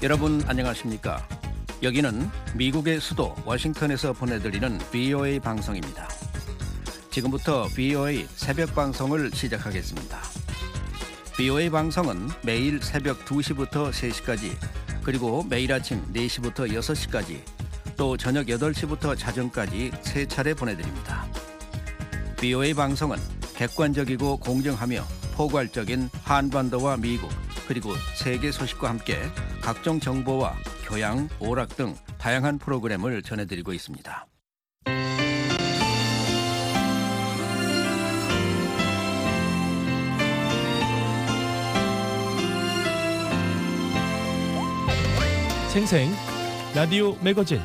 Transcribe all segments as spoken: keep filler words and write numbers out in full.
여러분 안녕하십니까? 여기는 미국의 수도 워싱턴에서 보내드리는 브이오에이 방송입니다. 지금부터 브이오에이 새벽 방송을 시작하겠습니다. 브이오에이 방송은 매일 새벽 두 시부터 세 시까지, 그리고 매일 아침 네 시부터 여섯 시까지, 또 저녁 여덟 시부터 자정까지 세 차례 보내드립니다. 브이오에이 방송은 객관적이고 공정하며 포괄적인 한반도와 미국, 그리고 세계 소식과 함께 각종 정보와 교양, 오락 등 다양한 프로그램을 전해드리고 있습니다. 생생 라디오 매거진.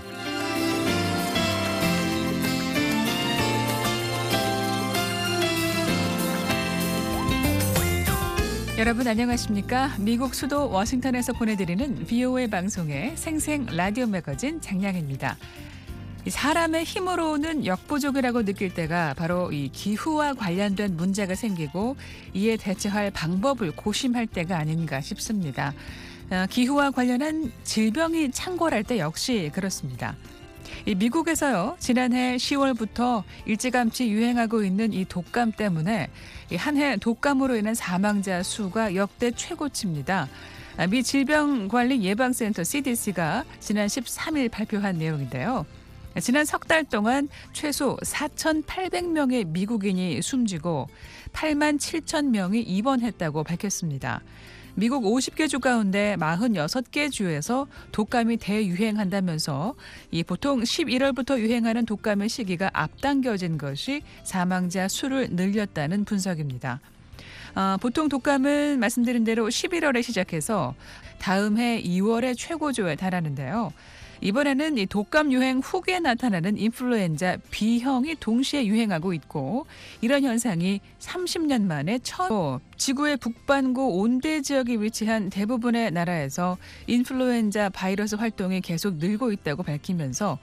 여러분 안녕하십니까? 미국 수도 워싱턴에서 보내드리는 브이오에이 방송의 생생 라디오 매거진 장량입니다. 사람의 힘으로는 역부족이라고 느낄 때가 바로 이 기후와 관련된 문제가 생기고 이에 대처할 방법을 고심할 때가 아닌가 싶습니다. 기후와 관련한 질병이 창궐할 때 역시 그렇습니다. 이 미국에서요, 지난해 시월부터 일찌감치 유행하고 있는 이 독감 때문에 한 해 독감으로 인한 사망자 수가 역대 최고치입니다. 미 질병관리예방센터 씨디씨가 지난 십삼 일 발표한 내용인데요. 지난 석 달 동안 최소 사천팔백 명의 미국인이 숨지고 팔만 칠천 명이 입원했다고 밝혔습니다. 미국 오십 개 주 가운데 사십육 개 주에서 독감이 대유행한다면서 이 보통 십일월부터 유행하는 독감의 시기가 앞당겨진 것이 사망자 수를 늘렸다는 분석입니다. 어, 보통 독감은 말씀드린 대로 십일월에 시작해서 다음 해 이월에 최고조에 달하는데요. 이번에는 이 독감 유행 후기에 나타나는 인플루엔자 B형이 동시에 유행하고 있고, 이런 현상이 삼십 년 만에 처음 지구의 북반구 온대 지역에 위치한 대부분의 나라에서 인플루엔자 바이러스 활동이 계속 늘고 있다고 밝히면서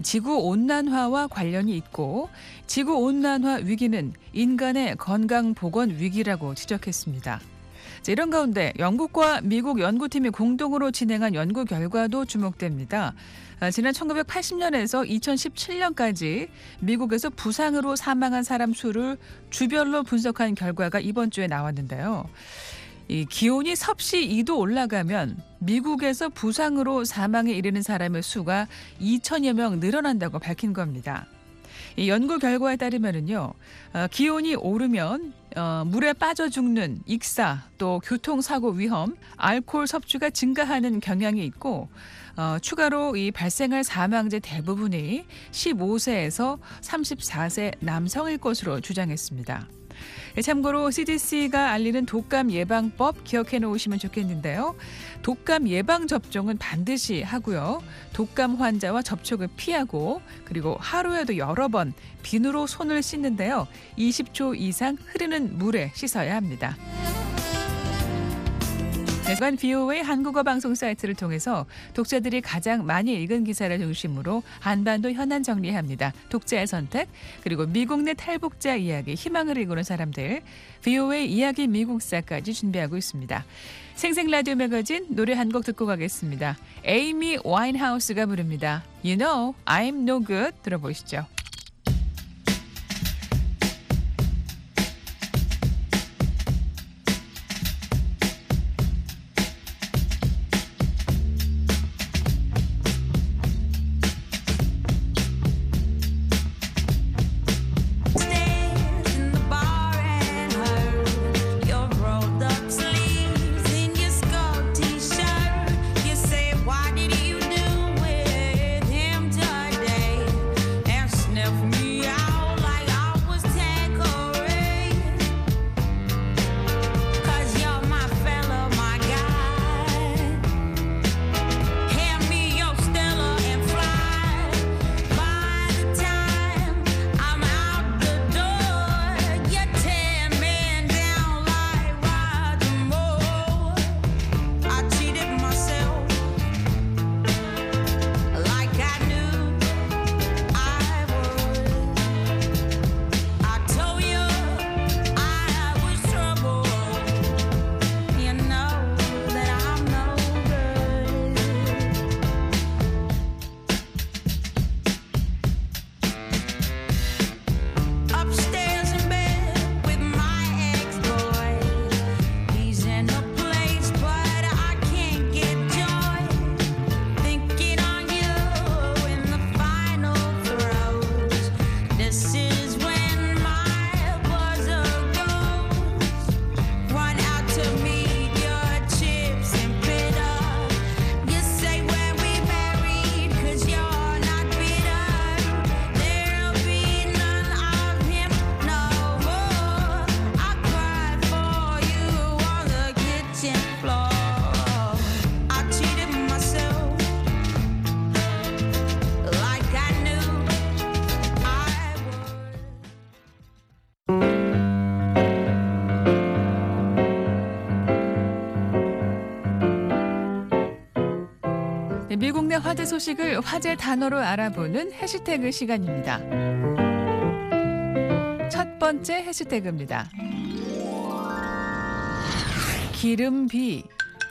지구온난화와 관련이 있고, 지구온난화 위기는 인간의 건강보건 위기라고 지적했습니다. 이런 가운데 영국과 미국 연구팀이 공동으로 진행한 연구 결과도 주목됩니다. 지난 천구백팔십 년에서 이천십칠 년까지 미국에서 부상으로 사망한 사람 수를 주별로 분석한 결과가 이번 주에 나왔는데요. 이 기온이 섭씨 이 도 올라가면 미국에서 부상으로 사망에 이르는 사람의 수가 이천여 명 늘어난다고 밝힌 겁니다. 이 연구 결과에 따르면은요, 어, 기온이 오르면 어, 물에 빠져 죽는 익사, 또 교통사고 위험, 알코올 섭취가 증가하는 경향이 있고, 어, 추가로 이 발생할 사망자 대부분이 십오 세에서 삼십사 세 남성일 것으로 주장했습니다. 참고로 씨디씨가 알리는 독감 예방법 기억해 놓으시면 좋겠는데요. 독감 예방 접종은 반드시 하고요. 독감 환자와 접촉을 피하고, 그리고 하루에도 여러 번 비누로 손을 씻는데요. 이십 초 이상 흐르는 물에 씻어야 합니다. 이번 브이오에이 한국어 방송 사이트를 통해서 독자들이 가장 많이 읽은 기사를 중심으로 한반도 현안 정리합니다. 독자의 선택, 그리고 미국 내 탈북자 이야기, 희망을 이루는 사람들, 브이오에이 이야기 미국사까지 준비하고 있습니다. 생생 라디오 매거진 노래 한 곡 듣고 가겠습니다. 에이미 와인하우스가 부릅니다. You know, I'm no good. 들어보시죠. 네, 미국 내 화제 소식을 화제 단어로 알아보는 해시태그 시간입니다. 첫 번째 해시태그입니다. 기름비.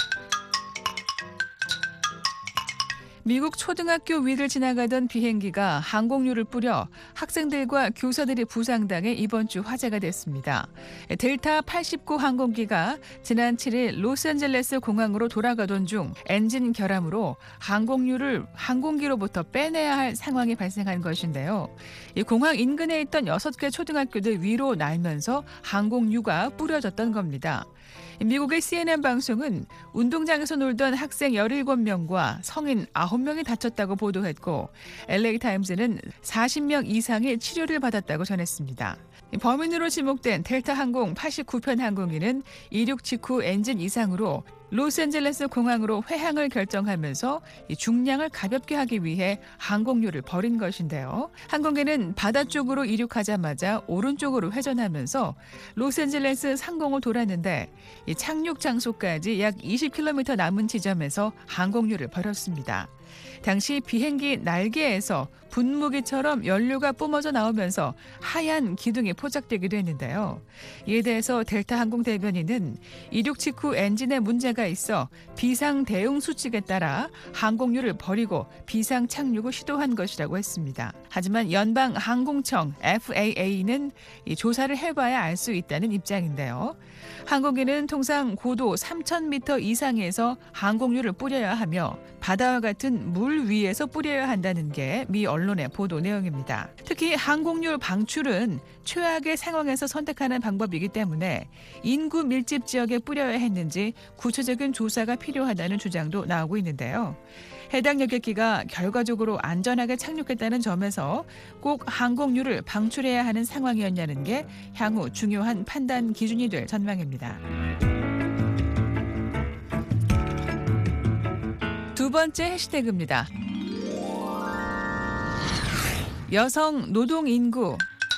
미국 초등학교 위를 지나가던 비행기가 항공유를 뿌려 학생들과 교사들이 부상당해 이번 주 화제가 됐습니다. 델타 팔십구 항공기가 지난 칠 일 로스앤젤레스 공항으로 돌아가던 중 엔진 결함으로 항공유를 항공기로부터 빼내야 할 상황이 발생한 것인데요. 이 공항 인근에 있던 여섯 개 초등학교들 위로 날면서 항공유가 뿌려졌던 겁니다. 미국의 씨엔엔 방송은 운동장에서 놀던 학생 열일곱 명과 성인 아홉 명이 다쳤다고 보도했고 엘에이타임즈는 사십 명 이상이 치료를 받았다고 전했습니다. 범인으로 지목된 델타 항공 팔십구 편 항공기는 이륙 직후 엔진 이상으로 로스앤젤레스 공항으로 회항을 결정하면서 중량을 가볍게 하기 위해 항공유를 버린 것인데요. 항공기는 바다 쪽으로 이륙하자마자 오른쪽으로 회전하면서 로스앤젤레스 상공을 돌았는데 착륙 장소까지 약 이십 킬로미터 남은 지점에서 항공유를 버렸습니다. 당시 비행기 날개에서 분무기처럼 연료가 뿜어져 나오면서 하얀 기둥이 포착되기도 했는데요. 이에 대해서 델타 항공 대변인은 이륙 직후 엔진에 문제가 있어 비상 대응 수칙에 따라 항공유를 버리고 비상 착륙을 시도한 것이라고 했습니다. 하지만 연방 항공청 에프에이에이는 이 조사를 해봐야 알 수 있다는 입장인데요. 항공기는 통상 고도 삼천 미터 이상에서 항공유를 뿌려야 하며 바다와 같은 물 위에서 뿌려야 한다는 게 미 언론의 보도 내용입니다. 특히 항공유 방출은 최악의 상황에서 선택하는 방법이기 때문에 인구 밀집 지역에 뿌려야 했는지 구체적인 조사가 필요하다는 주장도 나오고 있는데요. 해당 여객기가 결과적으로 안전하게 착륙했다는 점에서 꼭 항공유를 방출해야 하는 상황이었냐는 게 향후 중요한 판단 기준이 될 전망입니다. 두 번째 해시태그입니다. 여성 노동 인구.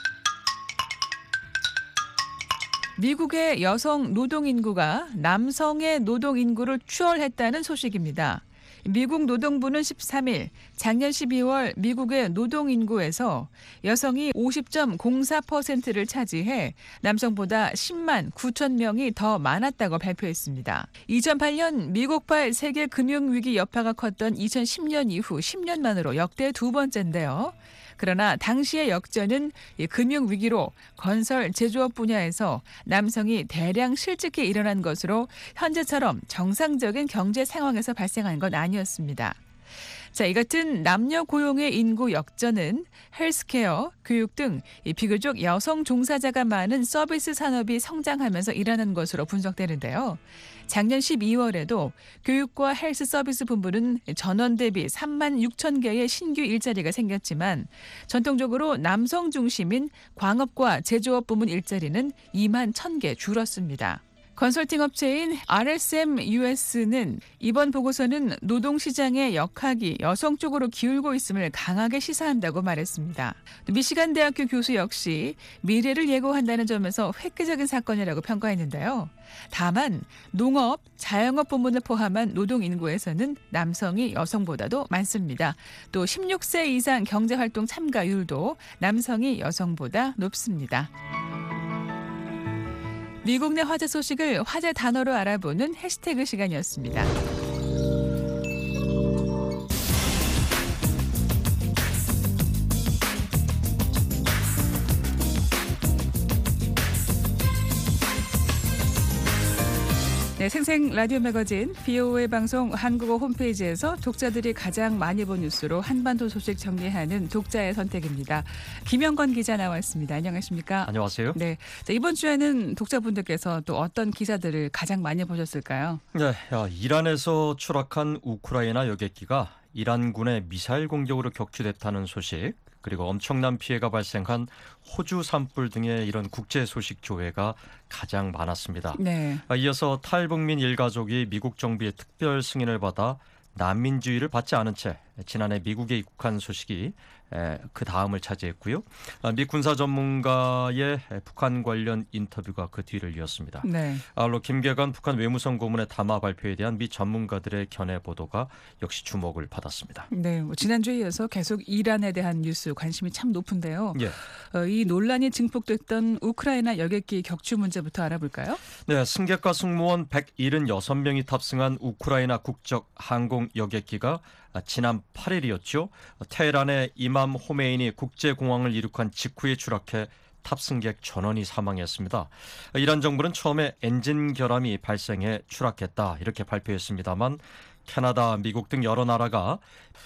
미국의 여성 노동 인구가 남성의 노동 인구를 추월했다는 소식입니다. 미국 노동부는 십삼 일 작년 십이월 미국의 노동 인구에서 여성이 오십 점 공사 퍼센트를 차지해 남성보다 십만 구천 명이 더 많았다고 발표했습니다. 이천팔 년 미국발 세계 금융위기 여파가 컸던 이천십 년 이후 십 년 만으로 역대 두 번째인데요. 그러나 당시의 역전은 금융위기로 건설, 제조업 분야에서 남성이 대량 실직이 일어난 것으로 현재처럼 정상적인 경제 상황에서 발생한 건 아니었습니다. 자, 이 같은 남녀 고용의 인구 역전은 헬스케어, 교육 등 비교적 여성 종사자가 많은 서비스 산업이 성장하면서 일어난 것으로 분석되는데요. 작년 십이월에도 교육과 헬스 서비스 분부는 전원 대비 삼만 육천 개의 신규 일자리가 생겼지만 전통적으로 남성 중심인 광업과 제조업 부문 일자리는 이만 천 개 줄었습니다. 컨설팅 업체인 알에스엠 유에스는 이번 보고서는 노동시장의 역학이 여성 쪽으로 기울고 있음을 강하게 시사한다고 말했습니다. 미시간 대학교 교수 역시 미래를 예고한다는 점에서 획기적인 사건이라고 평가했는데요. 다만 농업, 자영업 부문을 포함한 노동 인구에서는 남성이 여성보다도 많습니다. 또 십육 세 이상 경제활동 참가율도 남성이 여성보다 높습니다. 미국 내 화제 소식을 화제 단어로 알아보는 해시태그 시간이었습니다. 네, 생생 라디오 매거진 비오에이 방송 한국어 홈페이지에서 독자들이 가장 많이 본 뉴스로 한반도 소식 정리하는 독자의 선택입니다. 김영건 기자 나왔습니다. 안녕하십니까? 안녕하세요. 네, 자, 이번 주에는 독자분들께서 또 어떤 기사들을 가장 많이 보셨을까요? 네, 야, 이란에서 추락한 우크라이나 여객기가 이란군의 미사일 공격으로 격추됐다는 소식, 그리고 엄청난 피해가 발생한 호주 산불 등의 이런 국제 소식 조회가 가장 많았습니다. 네. 이어서 탈북민 일가족이 미국 정부의 특별 승인을 받아 난민주의를 받지 않은 채 지난해 미국에 입국한 소식이 그 다음을 차지했고요. 미 군사 전문가의 북한 관련 인터뷰가 그 뒤를 이었습니다. 네. 아울러 김계관 북한 외무성 고문의 담화 발표에 대한 미 전문가들의 견해 보도가 역시 주목을 받았습니다. 네, 뭐 지난주에 이어서 계속 이란에 대한 뉴스 관심이 참 높은데요. 예. 어, 이 논란이 증폭됐던 우크라이나 여객기 격추 문제부터 알아볼까요? 네, 승객과 승무원 백칠십육 명이 탑승한 우크라이나 국적 항공 여객기가 지난 팔 일이었죠. 테헤란의 이맘 호메이니 국제공항을 이륙한 직후에 추락해 탑승객 전원이 사망했습니다. 이란 정부는 처음에 엔진 결함이 발생해 추락했다 이렇게 발표했습니다만 캐나다, 미국 등 여러 나라가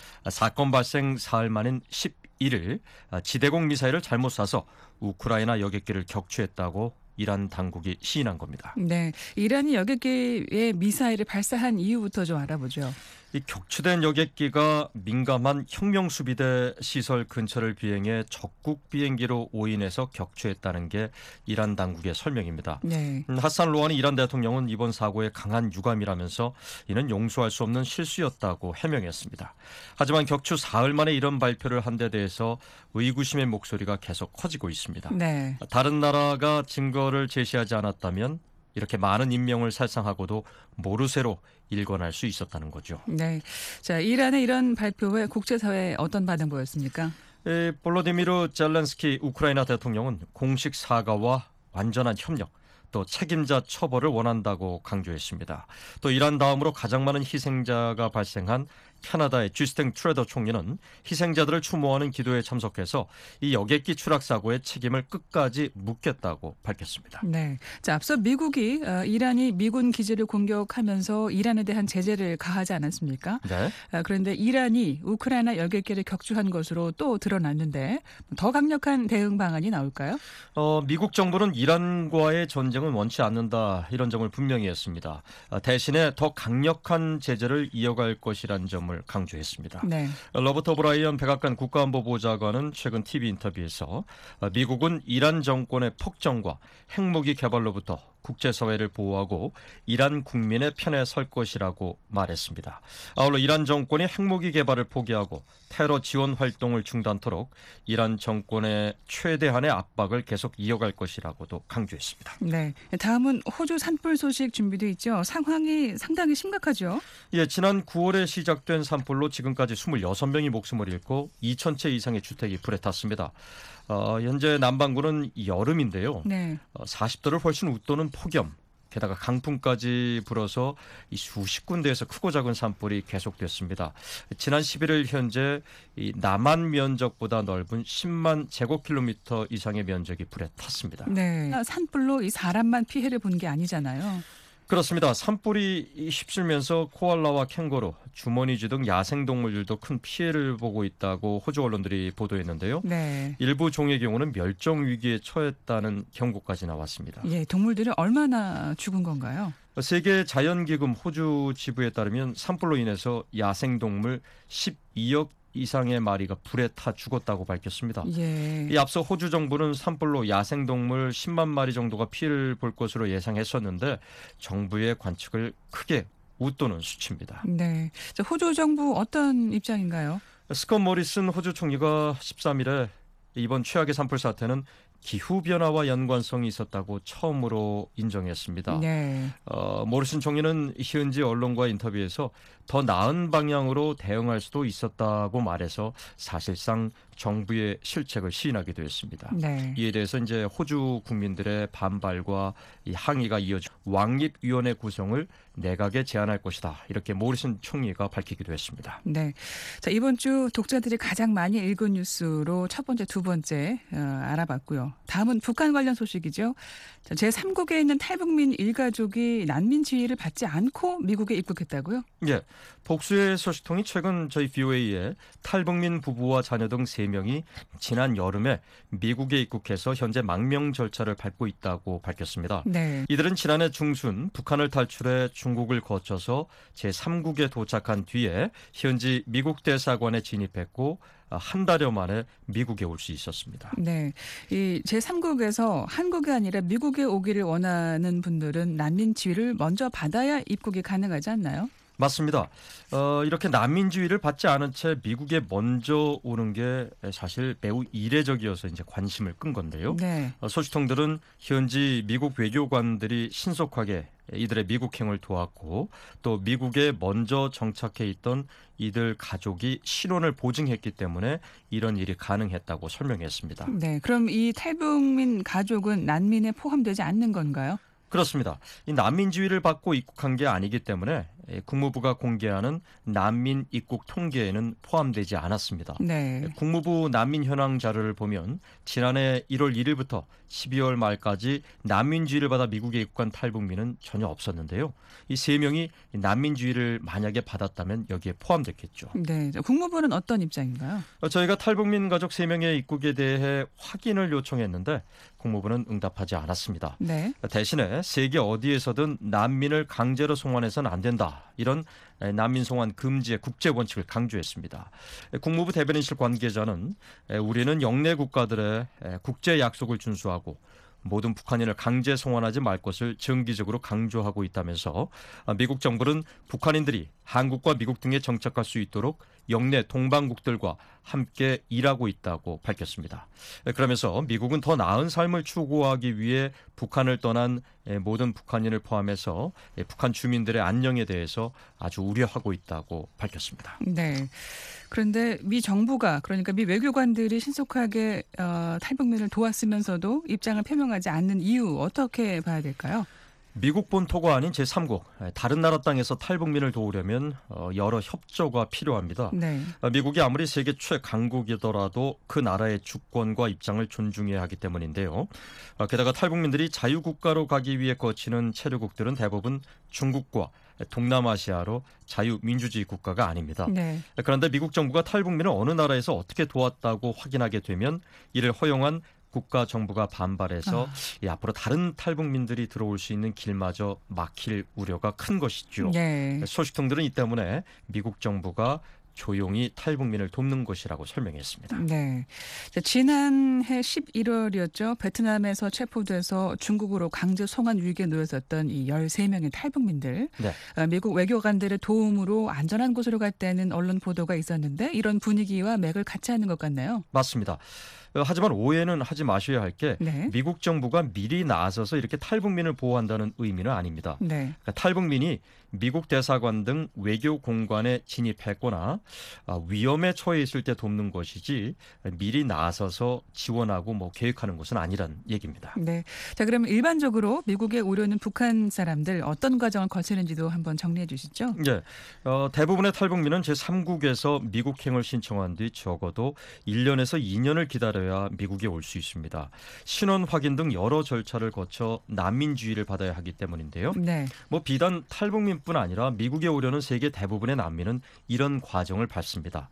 사건 발생 사흘 만인 십일 일 지대공 미사일을 잘못 쏴서 우크라이나 여객기를 격추했다고 이란 당국이 시인한 겁니다. 네, 이란이 여객기에 미사일을 발사한 이유부터 좀 알아보죠. 이 격추된 여객기가 민감한 혁명수비대 시설 근처를 비행해 적국 비행기로 오인해서 격추했다는 게 이란 당국의 설명입니다. 네. 하산 로하니 이란 대통령은 이번 사고에 강한 유감이라면서 이는 용서할 수 없는 실수였다고 해명했습니다. 하지만 격추 사흘 만에 이런 발표를 한 데 대해서 의구심의 목소리가 계속 커지고 있습니다. 네. 다른 나라가 증거를 제시하지 않았다면 이렇게 많은 인명을 살상하고도 모르쇠로 일관할 수 있었다는 거죠. 네. 자, 이란의 이런 발표에 국제사회에 어떤 반응 보였습니까? 에, 볼로디미르 젤렌스키 우크라이나 대통령은 공식 사과와 완전한 협력, 또 책임자 처벌을 원한다고 강조했습니다. 또 이란 다음으로 가장 많은 희생자가 발생한 캐나다의 주스틴 트루도 총리는 희생자들을 추모하는 기도에 참석해서 이 여객기 추락 사고의 책임을 끝까지 묻겠다고 밝혔습니다. 네. 자, 앞서 미국이 어, 이란이 미군 기지를 공격하면서 이란에 대한 제재를 가하지 않았습니까? 네. 어, 그런데 이란이 우크라이나 여객기를 격추한 것으로 또 드러났는데 더 강력한 대응 방안이 나올까요? 어, 미국 정부는 이란과의 전쟁은 원치 않는다 이런 점을 분명히 했습니다. 어, 대신에 더 강력한 제재를 이어갈 것이라는 점을 강조했습니다. 네. 로버트 오브라이언 백악관 국가안보보좌관은 최근 티비 인터뷰에서 미국은 이란 정권의 폭정과 핵무기 개발로부터 국제사회를 보호하고 이란 국민의 편에 설 것이라고 말했습니다. 아울러 이란 정권이 핵무기 개발을 포기하고 테러 지원 활동을 중단토록 이란 정권의 최대한의 압박을 계속 이어갈 것이라고도 강조했습니다. 네. 다음은 호주 산불 소식 준비돼 있죠. 상황이 상당히 심각하죠. 예, 지난 구월에 시작된 산불로 지금까지 이십육 명이 목숨을 잃고 이천 채 이상의 주택이 불에 탔습니다. 어, 현재 남반구는 여름인데요. 네. 어, 사십 도를 훨씬 웃도는 폭염, 게다가 강풍까지 불어서 이 수십 군데에서 크고 작은 산불이 계속됐습니다. 지난 십일 일 현재 이 남한 면적보다 넓은 십만 제곱킬로미터 이상의 면적이 불에 탔습니다. 네. 산불로 이 사람만 피해를 본 게 아니잖아요. 그렇습니다. 산불이 휩쓸면서 코알라와 캥거루, 주머니쥐 등 야생동물들도 큰 피해를 보고 있다고 호주 언론들이 보도했는데요. 네. 일부 종의 경우는 멸종 위기에 처했다는 경고까지 나왔습니다. 예, 동물들이 얼마나 죽은 건가요? 세계 자연기금 호주 지부에 따르면 산불로 인해서 야생동물 십이억 이상의 마리가 불에 타 죽었다고 밝혔습니다. 예. 이 앞서 호주 정부는 산불로 야생동물 십만 마리 정도가 피해를 볼 것으로 예상했었는데 정부의 관측을 크게 웃도는 수치입니다. 네. 자, 호주 정부 어떤 입장인가요? 스콧 모리슨 호주 총리가 십삼 일에 이번 최악의 산불 사태는 기후변화와 연관성이 있었다고 처음으로 인정했습니다. 네. 어, 모리슨 총리는 현지 언론과 인터뷰에서 더 나은 방향으로 대응할 수도 있었다고 말해서 사실상 정부의 실책을 시인하기도 했습니다. 네. 이에 대해서 이제 호주 국민들의 반발과 이 항의가 이어져 왕립위원회 구성을 내각에 제안할 것이다. 이렇게 모리슨 총리가 밝히기도 했습니다. 네. 자, 이번 주 독자들이 가장 많이 읽은 뉴스로 첫 번째, 두 번째 어, 알아봤고요. 다음은 북한 관련 소식이죠. 자, 제삼 국에 있는 탈북민 일가족이 난민 지위를 받지 않고 미국에 입국했다고요? 예. 복수의 소식통이 최근 저희 비오에이에 탈북민 부부와 자녀 등 세 명이 지난 여름에 미국에 입국해서 현재 망명 절차를 밟고 있다고 밝혔습니다. 네. 이들은 지난해 중순 북한을 탈출해 중국을 거쳐서 제삼 국에 도착한 뒤에 현지 미국 대사관에 진입했고 한 달여 만에 미국에 올 수 있었습니다. 네. 이 제삼 국에서 한국이 아니라 미국에 오기를 원하는 분들은 난민 지위를 먼저 받아야 입국이 가능하지 않나요? 맞습니다. 어, 이렇게 난민주의를 받지 않은 채 미국에 먼저 오는 게 사실 매우 이례적이어서 이제 관심을 끈 건데요. 네. 어, 소식통들은 현지 미국 외교관들이 신속하게 이들의 미국행을 도왔고 또 미국에 먼저 정착해 있던 이들 가족이 신원을 보증했기 때문에 이런 일이 가능했다고 설명했습니다. 네. 그럼 이 탈북민 가족은 난민에 포함되지 않는 건가요? 그렇습니다. 이 난민지위를 받고 입국한 게 아니기 때문에 국무부가 공개하는 난민 입국 통계에는 포함되지 않았습니다. 네. 국무부 난민 현황 자료를 보면 지난해 일월 일일부터 십이월 말까지 난민지위를 받아 미국에 입국한 탈북민은 전혀 없었는데요. 이 세 명이 난민지위를 만약에 받았다면 여기에 포함됐겠죠. 네. 국무부는 어떤 입장인가요? 저희가 탈북민 가족 세 명의 입국에 대해 확인을 요청했는데 국무부는 응답하지 않았습니다. 네. 대신에 세계 어디에서든 난민을 강제로 송환해서는 안 된다. 이런 난민 송환 금지의 국제 원칙을 강조했습니다. 국무부 대변인실 관계자는 우리는 영내 국가들의 국제 약속을 준수하고 모든 북한인을 강제 송환하지 말 것을 정기적으로 강조하고 있다면서 미국 정부는 북한인들이 한국과 미국 등에 정착할 수 있도록 영내 동반국들과 함께 일하고 있다고 밝혔습니다. 그러면서 미국은 더 나은 삶을 추구하기 위해 북한을 떠난 모든 북한인을 포함해서 북한 주민들의 안녕에 대해서 아주 우려하고 있다고 밝혔습니다. 네. 그런데 미 정부가 그러니까 미 외교관들이 신속하게 어, 탈북민을 도왔으면서도 입장을 표명하지 않는 이유 어떻게 봐야 될까요? 미국 본토가 아닌 제삼국, 다른 나라 땅에서 탈북민을 도우려면 여러 협조가 필요합니다. 네. 미국이 아무리 세계 최강국이더라도 그 나라의 주권과 입장을 존중해야 하기 때문인데요. 게다가 탈북민들이 자유국가로 가기 위해 거치는 체류국들은 대부분 중국과 동남아시아로 자유민주주의 국가가 아닙니다. 네. 그런데 미국 정부가 탈북민을 어느 나라에서 어떻게 도왔다고 확인하게 되면 이를 허용한 국가 정부가 반발해서 아. 이 앞으로 다른 탈북민들이 들어올 수 있는 길마저 막힐 우려가 큰 것이죠. 네. 소식통들은 이 때문에 미국 정부가 조용히 탈북민을 돕는 것이라고 설명했습니다. 네. 자, 지난해 십일월이었죠. 베트남에서 체포돼서 중국으로 강제 송환 위기에 놓였었던 이 열세 명의 탈북민들. 네. 어, 미국 외교관들의 도움으로 안전한 곳으로 갔다는 언론 보도가 있었는데 이런 분위기와 맥을 같이 하는 것 같나요? 맞습니다. 어, 하지만 오해는 하지 마셔야 할 게 네. 미국 정부가 미리 나서서 이렇게 탈북민을 보호한다는 의미는 아닙니다. 네. 그러니까 탈북민이 미국 대사관 등 외교 공간에 진입했거나 위험에 처해 있을 때 돕는 것이지 미리 나서서 지원하고 뭐 계획하는 것은 아니란 얘기입니다. 네. 자, 그럼 일반적으로 미국에 오려는 북한 사람들 어떤 과정을 거치는지도 한번 정리해 주시죠. 네. 어, 대부분의 탈북민은 제삼국에서 미국행을 신청한 뒤 적어도 일 년에서 이 년을 기다려야 미국에 올 수 있습니다. 신원 확인 등 여러 절차를 거쳐 난민주의를 받아야 하기 때문인데요. 네. 뭐 비단 탈북민뿐 아니라 미국에 오려는 세계 대부분의 난민은 이런 과정을 밟습니다.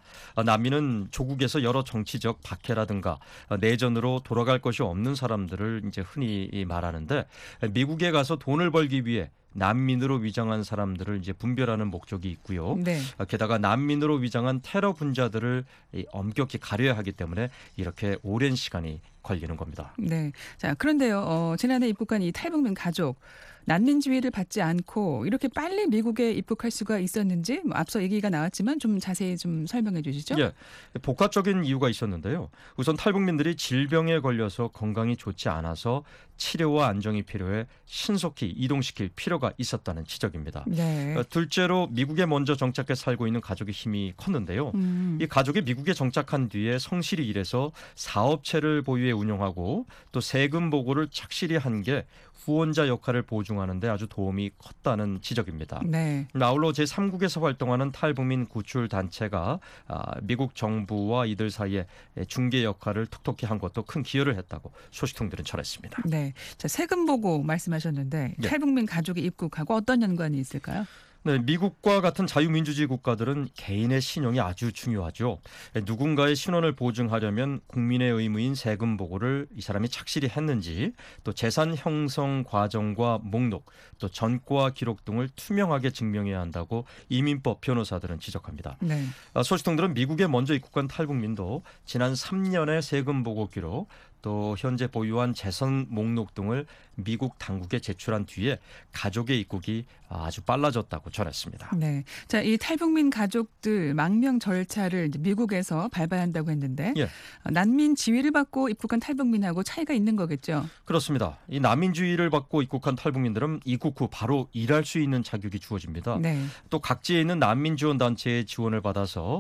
난민은 조국에서 여러 정치적 박해라든가 내전으로 돌아갈 것이 없는 사람들을 이제 흔히 말하는데 미국에 가서 돈을 벌기 위해 난민으로 위장한 사람들을 이제 분별하는 목적이 있고요. 네. 게다가 난민으로 위장한 테러 분자들을 엄격히 가려야 하기 때문에 이렇게 오랜 시간이 걸리는 겁니다. 네. 자, 그런데요. 어, 지난해 입국한 이 탈북민 가족 난민 지위를 받지 않고 이렇게 빨리 미국에 입국할 수가 있었는지 뭐 앞서 얘기가 나왔지만 좀 자세히 좀 설명해 주시죠. 예, 복합적인 이유가 있었는데요. 우선 탈북민들이 질병에 걸려서 건강이 좋지 않아서 치료와 안정이 필요해 신속히 이동시킬 필요가 있었다는 지적입니다. 네. 어, 둘째로 미국에 먼저 정착해 살고 있는 가족의 힘이 컸는데요. 음. 이 가족이 미국에 정착한 뒤에 성실히 일해서 사업체를 보유해 운영하고 또 세금 보고를 착실히 한 게 후원자 역할을 보증하는 데 아주 도움이 컸다는 지적입니다. 네. 아울러 제삼국에서 활동하는 탈북민 구출 단체가 미국 정부와 이들 사이에 중개 역할을 톡톡히 한 것도 큰 기여를 했다고 소식통들은 전했습니다. 네. 자, 세금 보고 말씀하셨는데 네. 탈북민 가족이 입국하고 어떤 연관이 있을까요? 네, 미국과 같은 자유민주주의 국가들은 개인의 신용이 아주 중요하죠. 누군가의 신원을 보증하려면 국민의 의무인 세금 보고를 이 사람이 착실히 했는지 또 재산 형성 과정과 목록 또 전과 기록 등을 투명하게 증명해야 한다고 이민법 변호사들은 지적합니다. 네. 소식통들은 미국에 먼저 입국한 탈북민도 지난 삼 년의 세금 보고 기록 또 또 현재 보유한 재산 목록 등을 미국 당국에 제출한 뒤에 가족의 입국이 아주 빨라졌다고 전했습니다. 네, 자, 이 탈북민 가족들 망명 절차를 이제 미국에서 밟아야 한다고 했는데 예. 어, 난민 지위를 받고 입국한 탈북민하고 차이가 있는 거겠죠? 그렇습니다. 이 난민주의를 받고 입국한 탈북민들은 입국 후 바로 일할 수 있는 자격이 주어집니다. 네. 또 각지에 있는 난민 지원 단체의 지원을 받아서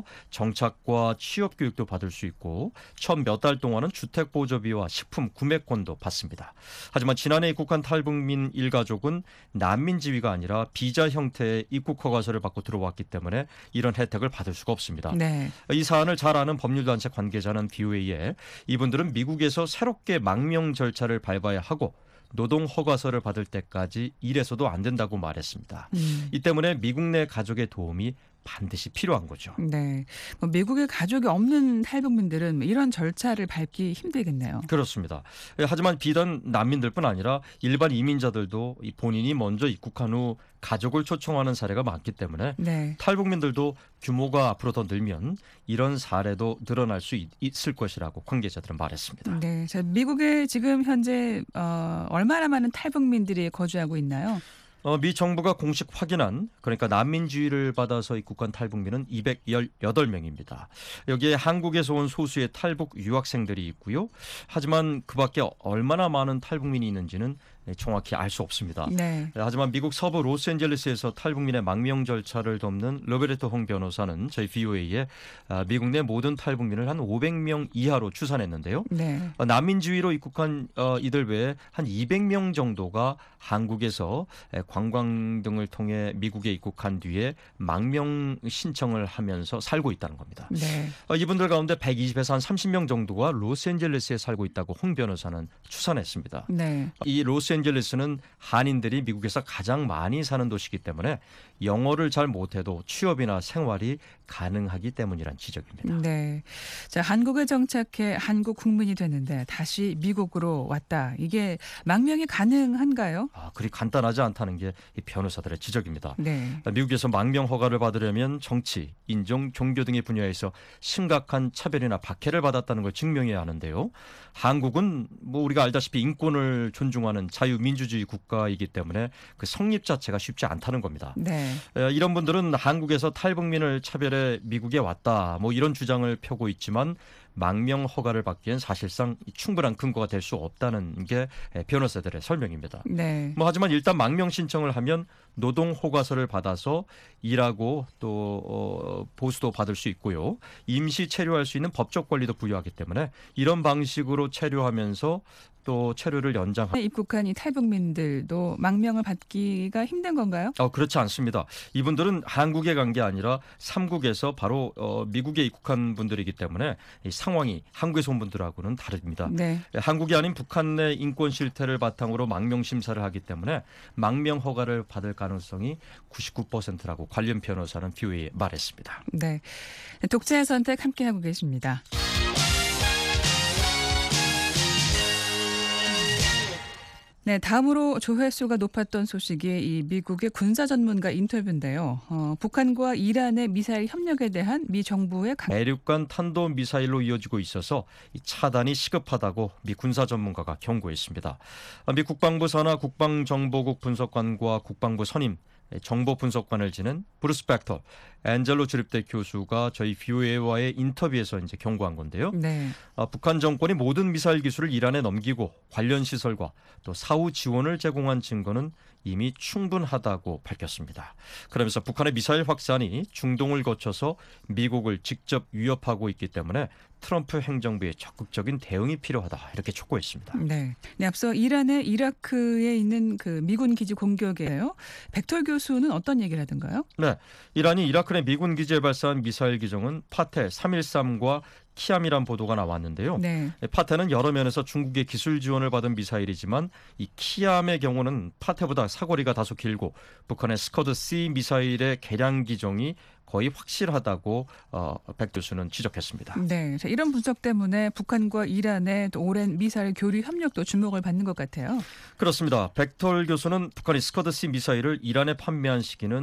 정착과 취업 교육도 받을 수 있고 첫 몇 달 동안은 주택 보조비와 식품 구매권도 받습니다. 하지만 지난해 입국한 탈북민 일가족은 난민 지위가 아니라 비자 형태의 입국 허가서를 받고 들어왔기 때문에 이런 혜택을 받을 수가 없습니다. 네. 이 사안을 잘 아는 법률단체 관계자는 비오에이에 이분들은 미국에서 새롭게 망명 절차를 밟아야 하고 노동 허가서를 받을 때까지 일해서도 안 된다고 말했습니다. 음. 이 때문에 미국 내 가족의 도움이 반드시 필요한 거죠. 네. 뭐 미국에 가족이 없는 탈북민들은 이런 절차를 밟기 힘들겠네요. 그렇습니다. 하지만 비단 난민들뿐 아니라 일반 이민자들도 본인이 먼저 입국한 후 가족을 초청하는 사례가 많기 때문에 네. 탈북민들도 규모가 앞으로 더 늘면 이런 사례도 늘어날 수 있, 있을 것이라고 관계자들은 말했습니다. 네. 자, 미국에 지금 현재 어, 얼마나 많은 탈북민들이 거주하고 있나요? 어, 미 정부가 공식 확인한 그러니까 난민주의를 받아서 입국한 탈북민은 이백십팔 명입니다. 여기에 한국에서 온 소수의 탈북 유학생들이 있고요. 하지만 그밖에 얼마나 많은 탈북민이 있는지는 정확히 알 수 없습니다. 네. 하지만 미국 서부 로스앤젤레스에서 탈북민의 망명 절차를 돕는 로베르토 홍 변호사는 저희 비오에이에 미국 내 모든 탈북민을 한 오백 명 이하로 추산했는데요. 네. 난민주의로 입국한 이들 외에 한 이백 명 정도가 한국에서 관광 등을 통해 미국에 입국한 뒤에 망명 신청을 하면서 살고 있다는 겁니다. 네. 이분들 가운데 백이십에서 한 삼십 명 정도가 로스앤젤레스에 살고 있다고 홍 변호사는 추산했습니다. 네. 이 로스앤젤레스는 한인들이 미국에서 가장 많이 사는 도시이기 때문에 영어를 잘 못해도 취업이나 생활이 가능하기 때문이란 지적입니다. 네. 자, 한국에 정착해 한국 국민이 됐는데 다시 미국으로 왔다. 이게 망명이 가능한가요? 아, 그리 간단하지 않다는 게 이 변호사들의 지적입니다. 네. 미국에서 망명 허가를 받으려면 정치, 인종, 종교 등의 분야에서 심각한 차별이나 박해를 받았다는 걸 증명해야 하는데요. 한국은 뭐 우리가 알다시피 인권을 존중하는 자유민주주의 국가이기 때문에 그 성립 자체가 쉽지 않다는 겁니다. 네. 이런 분들은 한국에서 탈북민을 차별해 미국에 왔다 뭐 이런 주장을 펴고 있지만 망명 허가를 받기엔 사실상 충분한 근거가 될 수 없다는 게 변호사들의 설명입니다. 네. 뭐 하지만 일단 망명 신청을 하면 노동 허가서를 받아서 일하고 또 어, 보수도 받을 수 있고요. 임시 체류할 수 있는 법적 권리도 부여하기 때문에 이런 방식으로 체류하면서 또 체류를 연장하고 입국한 이 탈북민들도 망명을 받기가 힘든 건가요? 어, 그렇지 않습니다. 이분들은 한국에 간 게 아니라 삼국에서 바로 어, 미국에 입국한 분들이기 때문에 이 상황이 한국에서 온 분들하고는 다릅니다. 네. 한국이 아닌 북한 내 인권 실태를 바탕으로 망명 심사를 하기 때문에 망명 허가를 받을 가능성이 구십구 퍼센트라고 관련 변호사는 비오에이에 말했습니다. 네. 독자의 선택 함께하고 계십니다. 네, 다음으로 조회수가 높았던 소식이 이 미국의 군사 전문가 인터뷰인데요. 어, 북한과 이란의 미사일 협력에 대한 미 정부의 강... 대륙간 탄도 미사일로 이어지고 있어서 이 차단이 시급하다고 미 군사 전문가가 경고했습니다. 미 국방부 산하 국방정보국 분석관과 국방부 선임 정보 분석관을 지낸 브루스 백터, 앤젤로 주립대 교수가 저희 비오에이와의 인터뷰에서 이제 경고한 건데요. 네. 아, 북한 정권이 모든 미사일 기술을 이란에 넘기고 관련 시설과 또 사후 지원을 제공한 증거는 이미 충분하다고 밝혔습니다. 그러면서 북한의 미사일 확산이 중동을 거쳐서 미국을 직접 위협하고 있기 때문에 트럼프 행정부의 적극적인 대응이 필요하다 이렇게 촉구했습니다. 네. 네, 앞서 이란의 이라크에 있는 그 미군 기지 공격이에요. 백톨 교수는 어떤 얘기를 하던가요? 네, 이란이 이라크 내 미군 기지에 발사한 미사일 기종은 파테 삼백십삼과 키암이란 보도가 나왔는데요. 네. 파테는 여러 면에서 중국의 기술 지원을 받은 미사일이지만 이 키암의 경우는 파테보다 사거리가 다소 길고 북한의 스커드-C 미사일의 개량 기종이 거의 확실하다고 어, 백 교수는 지적했습니다. 네, 자, 이런 분석 때문에 북한과 이란의 또 오랜 미사일 교류 협력도 주목을 받는 것 같아요. 그렇습니다. 백톨 교수는 북한이 스커드-C 미사일을 이란에 판매한 시기는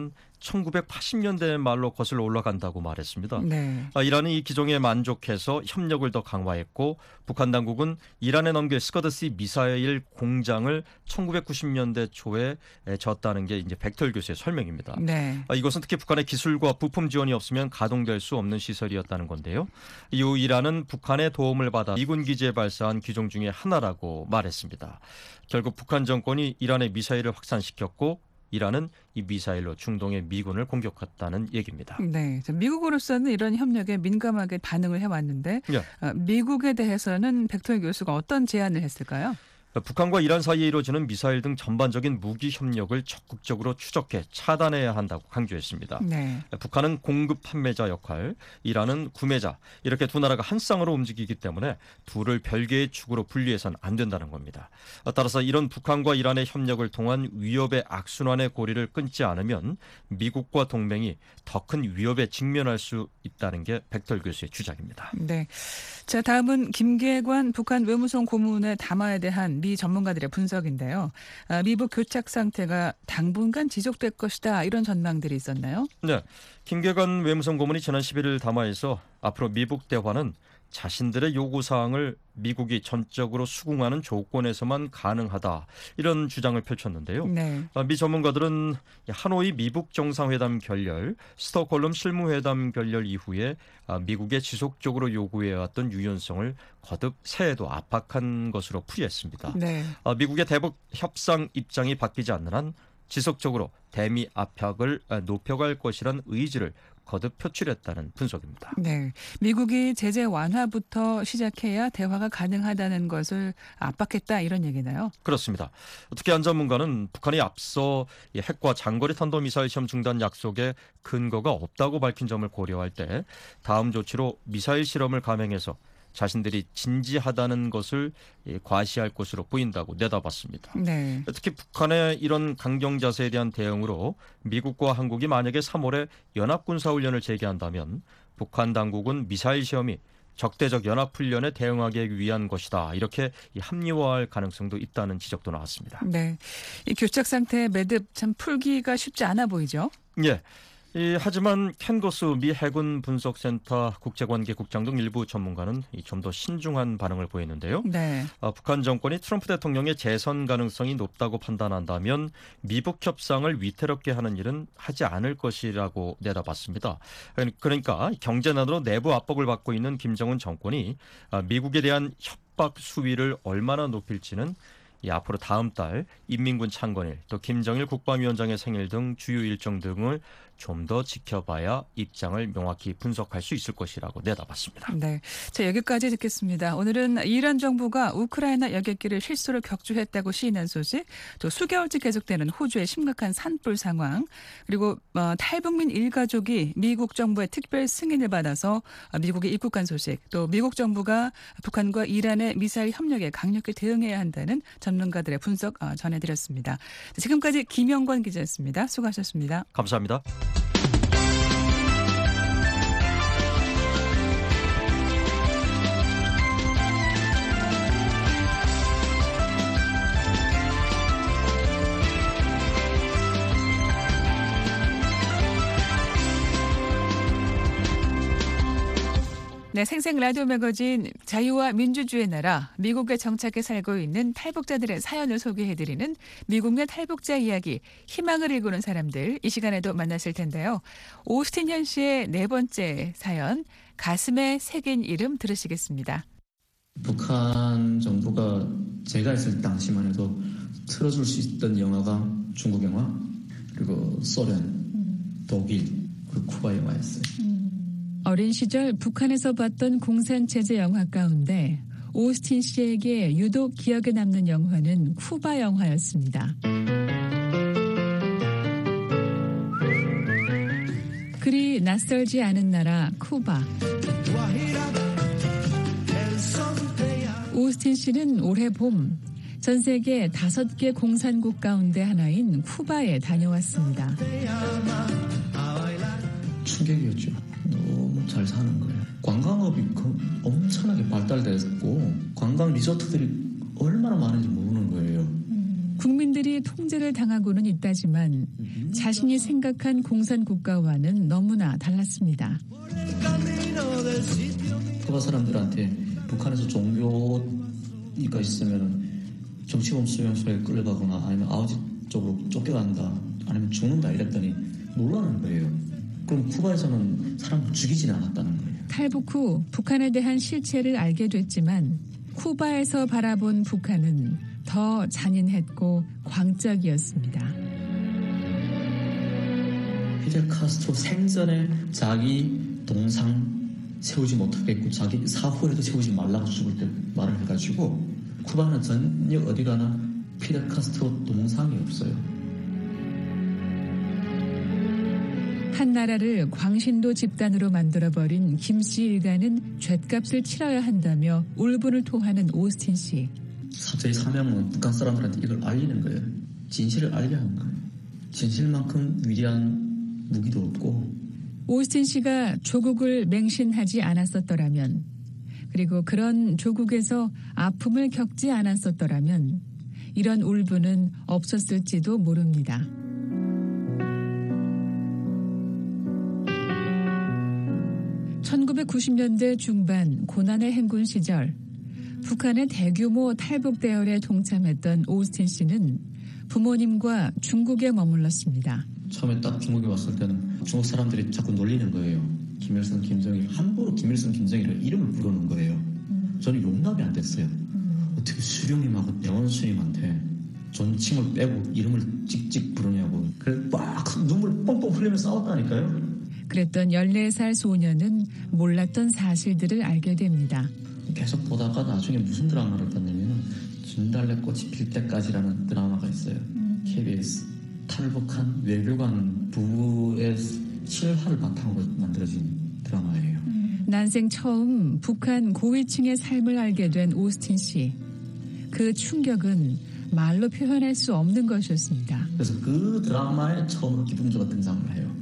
천구백팔십 년대 말로 거슬러 올라간다고 말했습니다. 네. 이란은 이 기종에 만족해서 협력을 더 강화했고 북한 당국은 이란에 넘길 스커드-C 미사일 공장을 천구백구십 년대 초에 졌다는 게 이제 백털 교수의 설명입니다. 네. 이것은 특히 북한의 기술과 부품 지원이 없으면 가동될 수 없는 시설이었다는 건데요. 이후 이란은 북한의 도움을 받아 미군 기지에 발사한 기종 중에 하나라고 말했습니다. 결국 북한 정권이 이란의 미사일을 확산시켰고 이란은 이 미사일로 중동의 미군을 공격했다는 얘기입니다. 네, 미국으로서는 이런 협력에 민감하게 반응을 해왔는데 네. 미국에 대해서는 백토 교수가 어떤 제안을 했을까요? 북한과 이란 사이에 이루어지는 미사일 등 전반적인 무기 협력을 적극적으로 추적해 차단해야 한다고 강조했습니다. 네. 북한은 공급 판매자 역할, 이란은 구매자, 이렇게 두 나라가 한 쌍으로 움직이기 때문에 둘을 별개의 축으로 분리해서는 안 된다는 겁니다. 따라서 이런 북한과 이란의 협력을 통한 위협의 악순환의 고리를 끊지 않으면 미국과 동맹이 더 큰 위협에 직면할 수 있다는 게 백털 교수의 주장입니다. 네. 자, 다음은 김계관 북한 외무성 고문의 담화에 대한 미 전문가들의 분석인데요. 아, 미북 교착 상태가 당분간 지속될 것이다 이런 전망들이 있었나요? 네, 김계관 외무성 고문이 지난 십일일 담화에서 앞으로 미북 대화는 자신들의 요구사항을 미국이 전적으로 수긍하는 조건에서만 가능하다 이런 주장을 펼쳤는데요. 네. 미 전문가들은 하노이 미북 정상회담 결렬, 스톡홀름 실무회담 결렬 이후에 미국에 지속적으로 요구해왔던 유연성을 거듭 새해도 압박한 것으로 풀이했습니다. 네. 미국의 대북 협상 입장이 바뀌지 않는 한 지속적으로 대미 압박을 높여갈 것이란 의지를 거듭 표출했다는 분석입니다. 네, 미국이 제재 완화부터 시작해야 대화가 가능하다는 것을 압박했다 이런 얘기나요? 그렇습니다. 특히 한 전문가는 북한이 앞서 핵과 장거리 탄도미사일 시험 중단 약속에 근거가 없다고 밝힌 점을 고려할 때 다음 조치로 미사일 실험을 감행해서 자신들이 진지하다는 것을 과시할 것으로 보인다고 내다봤습니다. 네. 특히 북한의 이런 강경 자세에 대한 대응으로 미국과 한국이 만약에 삼월에 연합군사훈련을 재개한다면 북한 당국은 미사일 시험이 적대적 연합훈련에 대응하기 위한 것이다. 이렇게 합리화할 가능성도 있다는 지적도 나왔습니다. 네, 이 교착 상태의 매듭 참 풀기가 쉽지 않아 보이죠? 예. 이, 하지만 켄 고스 미 해군 분석센터 국제관계국장 등 일부 전문가는 좀 더 신중한 반응을 보이는데요. 네. 어, 북한 정권이 트럼프 대통령의 재선 가능성이 높다고 판단한다면 미북 협상을 위태롭게 하는 일은 하지 않을 것이라고 내다봤습니다. 그러니까 경제난으로 내부 압박을 받고 있는 김정은 정권이 미국에 대한 협박 수위를 얼마나 높일지는 이 앞으로 다음 달 인민군 창건일 또 김정일 국방위원장의 생일 등 주요 일정 등을 좀 더 지켜봐야 입장을 명확히 분석할 수 있을 것이라고 내다봤습니다. 네, 자 여기까지 듣겠습니다. 오늘은 이란 정부가 우크라이나 여객기를 실수로 격추했다고 시인한 소식, 또 수개월째 계속되는 호주의 심각한 산불 상황, 그리고 어, 탈북민 일가족이 미국 정부의 특별 승인을 받아서 미국에 입국한 소식, 또 미국 정부가 북한과 이란의 미사일 협력에 강력히 대응해야 한다는 전문가들의 분석 어, 전해드렸습니다. 지금까지 김영권 기자였습니다. 수고하셨습니다. 감사합니다. 네, 생생 라디오 매거진 자유와 민주주의 나라 미국에 정착해 살고 있는 탈북자들의 사연을 소개해드리는 미국 내 탈북자 이야기, 희망을 일구는 사람들, 이 시간에도 만나실 텐데요. 오스틴 현 씨의 네 번째 사연, 가슴에 새긴 이름 들으시겠습니다. 북한 정부가 제가 있을 당시만 해도 틀어줄 수 있던 영화가 중국 영화, 그리고 소련, 독일, 그리고 쿠바 영화였어요. 어린 시절 북한에서 봤던 공산체제 영화 가운데 오스틴 씨에게 유독 기억에 남는 영화는 쿠바 영화였습니다. 그리 낯설지 않은 나라 쿠바. 오스틴 씨는 올해 봄 전 세계 다섯 개 공산국 가운데 하나인 쿠바에 다녀왔습니다. 충격이었죠. 너무 잘 사는 거예요. 관광업이 엄청나게 발달됐고 관광 리조트들이 얼마나 많은지 모르는 거예요. 국민들 국민들이 통제를 당하고는 있다지만 자신이 생각한 공산 국가와는 너무나 달랐습니다. 쿠바 사람들한테 북한에서 종교가 있으면 정치범 수용소에 끌려가거나 아니면 아우지 쪽으로 쫓겨간다 아니면 죽는다 이랬더니 놀라는 거예요. 그럼 쿠바에서는 사람을 죽이지는 않았다는 거예요. 탈북 후 북한에 대한 실체를 알게 됐지만 쿠바에서 바라본 북한은 더 잔인했고 광적이었습니다. 피델 카스트로 생전에 자기 동상 세우지 못하겠고 자기 사후에도 세우지 말라고 죽을 때 말을 해가지고 쿠바는 전혀 어디 가나 피델 카스트로 동상이 없어요. 한 나라를 광신도 집단으로 만들어버린 김 씨 일가는 죗값을 치러야 한다며 울분을 토하는 오스틴 씨. 저희 사명은 북한 사람들한테 이걸 알리는 거예요. 진실을 알게 하는 거예요. 진실만큼 위대한 무기도 없고. 오스틴 씨가 조국을 맹신하지 않았었더라면, 그리고 그런 조국에서 아픔을 겪지 않았었더라면 이런 울분은 없었을지도 모릅니다. 천구백구십 년대 중반 고난의 행군 시절 북한의 대규모 탈북 대열에 동참했던 오스틴 씨는 부모님과 중국에 머물렀습니다. 처음에 딱 중국에 왔을 때는 중국 사람들이 자꾸 놀리는 거예요. 김일성, 김정일, 함부로 김일성, 김정일을 이름을 부르는 거예요. 저는 용납이 안 됐어요. 어떻게 수령님하고 대원 스님한테 존칭을 빼고 이름을 찍찍 부르냐고. 그래서 막 눈물 뻥뻥 흘리면서 싸웠다니까요. 그랬던 열네 살 소녀는 몰랐던 사실들을 알게 됩니다. 계속 보다가 나중에 무슨 드라마를 봤냐면 진달래꽃이 필 때까지라는 드라마가 있어요. 케이비에스. 탈북한 외교관 부부의 실화를 바탕으로 만들어진 드라마예요. 난생 처음 북한 고위층의 삶을 알게 된 오스틴 씨. 그 충격은 말로 표현할 수 없는 것이었습니다. 그래서 그 드라마에 처음으로 기동조가 등장을 해요.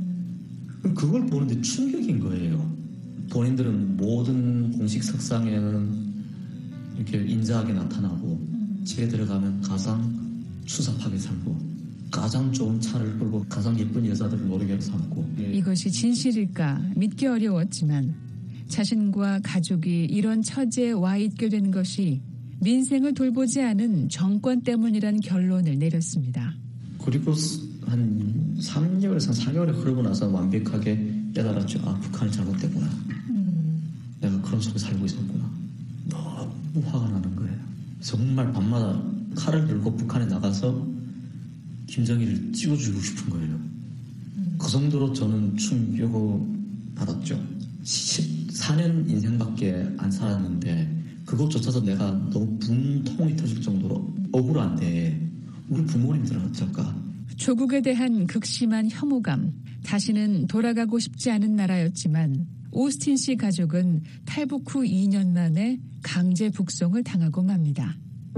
그걸 보는데 충격인 거예요. 본인들은 모든 공식 석상에는 이렇게 인자하게 나타나고 집에 들어가면 가장 수사하게 살고 가장 좋은 차를 끌고 가장 예쁜 여자들을 노리개로 삼고. 이것이 진실일까 믿기 어려웠지만 자신과 가족이 이런 처지에 와 있게 된 것이 민생을 돌보지 않은 정권 때문이란 결론을 내렸습니다. 그리고 한 삼 개월에서 사 개월이 흐르고 나서 완벽하게 깨달았죠. 아, 북한이 잘못됐구나. 음. 내가 그런 속에 살고 있었구나. 너무 화가 나는 거예요. 정말 밤마다 칼을 들고 북한에 나가서 김정일을 찍어주고 싶은 거예요. 음. 그 정도로 저는 충격을 받았죠. 십사 년 인생밖에 안 살았는데 그것조차도 내가 너무 분통이 터질 정도로 억울한데 우리 부모님들은 어쩔까? 조국에 대한 극심한 혐오감, 다시는 돌아가고 싶지 않은 나라였지만 오스틴 씨 가족은 탈북 후 이 년 만에 강제 북송을 당하고 맙니다.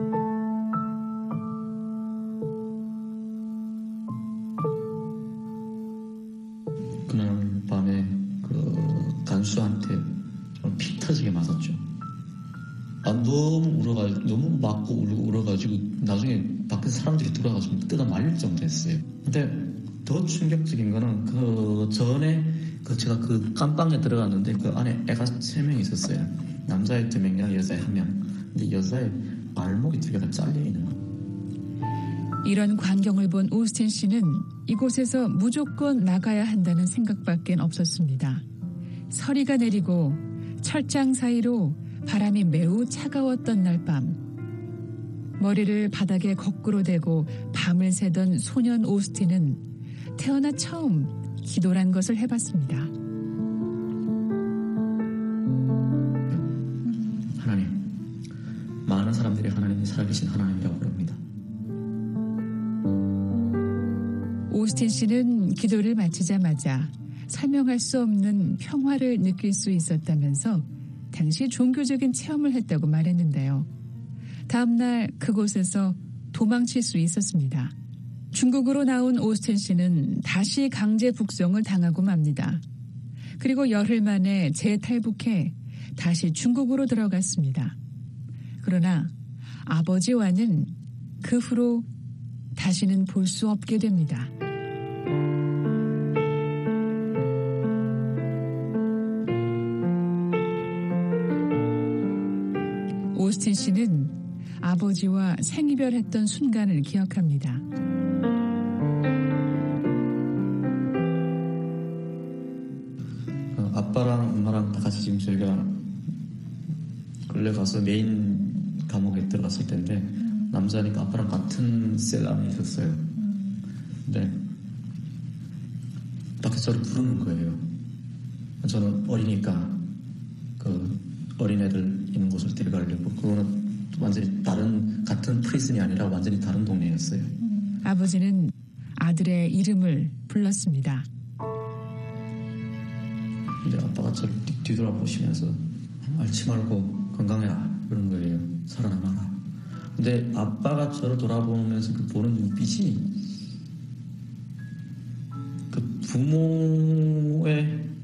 그날 밤에 그 간수한테 피 터지게 맞았죠. 아, 너무 울어가지고, 너무 맞고 울고 울어가지고, 나중에 밖에서 사람들이 들어와가지고 뜯어 말릴 정도였어요. 근데 더 충격적인 거는 그 전에 그 제가 그 깜방에 들어갔는데 그 안에 애가 세 명 있었어요. 남자애 두 명이랑 여자애 한 명. 근데 여자애 발목이 두 개가 잘려 있는 거. 이런 광경을 본 오스틴 씨는 이곳에서 무조건 나가야 한다는 생각밖엔 없었습니다. 서리가 내리고 철장 사이로 바람이 매우 차가웠던 날 밤, 머리를 바닥에 거꾸로 대고 밤을 새던 소년 오스틴은 태어나 처음 기도란 것을 해봤습니다. 하나님, 많은 사람들이 하나님이 살아계신 하나님이라고 부릅니다. 오스틴 씨는 기도를 마치자마자 설명할 수 없는 평화를 느낄 수 있었다면서 당시 종교적인 체험을 했다고 말했는데요. 다음 날 그곳에서 도망칠 수 있었습니다. 중국으로 나온 오스틴 씨는 다시 강제 북송을 당하고 맙니다. 그리고 열흘 만에 재탈북해 다시 중국으로 들어갔습니다. 그러나 아버지와는 그 후로 다시는 볼 수 없게 됩니다. 오스틴 씨는 아버지와 생이별했던 순간을 기억합니다. 아빠랑 엄마랑 다 같이 지금 저희가 끌려가서 메인 감옥에 들어갔을 텐데 남자니까 아빠랑 같은 셀 안에 있었어요. 근데 밖에 저를 부르는 거예요. 저는 어리니까 그 어린애들 있는 곳을 데려가려고. 그거는 완전히 다른 같은 프리즌이 아니라 완전히 다른 동네였어요. 아버지는 아들의 이름을 불렀습니다. 근데 아빠가 저를 뒤돌아보시면서 앓지 말고 건강해라 그런 거예요. 살아남아라. 근데 아빠가 저를 돌아보면서 그 보는 눈빛이 그 부모의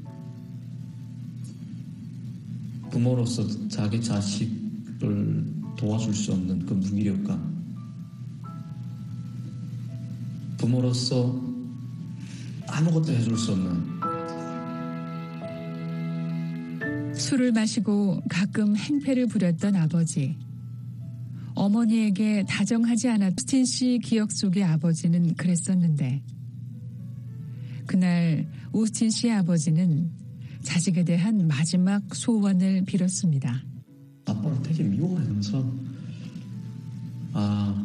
부모로서 자기 자식을 도와줄 수 없는 그 무기력감, 부모로서 아무것도 해줄 수 없는. 술을 마시고 가끔 행패를 부렸던 아버지. 어머니에게 다정하지 않았던 오스틴 씨 기억 속의 아버지는 그랬었는데 그날 오스틴 씨의 아버지는 자식에 대한 마지막 소원을 빌었습니다. 아빠를 되게 미워하면서 아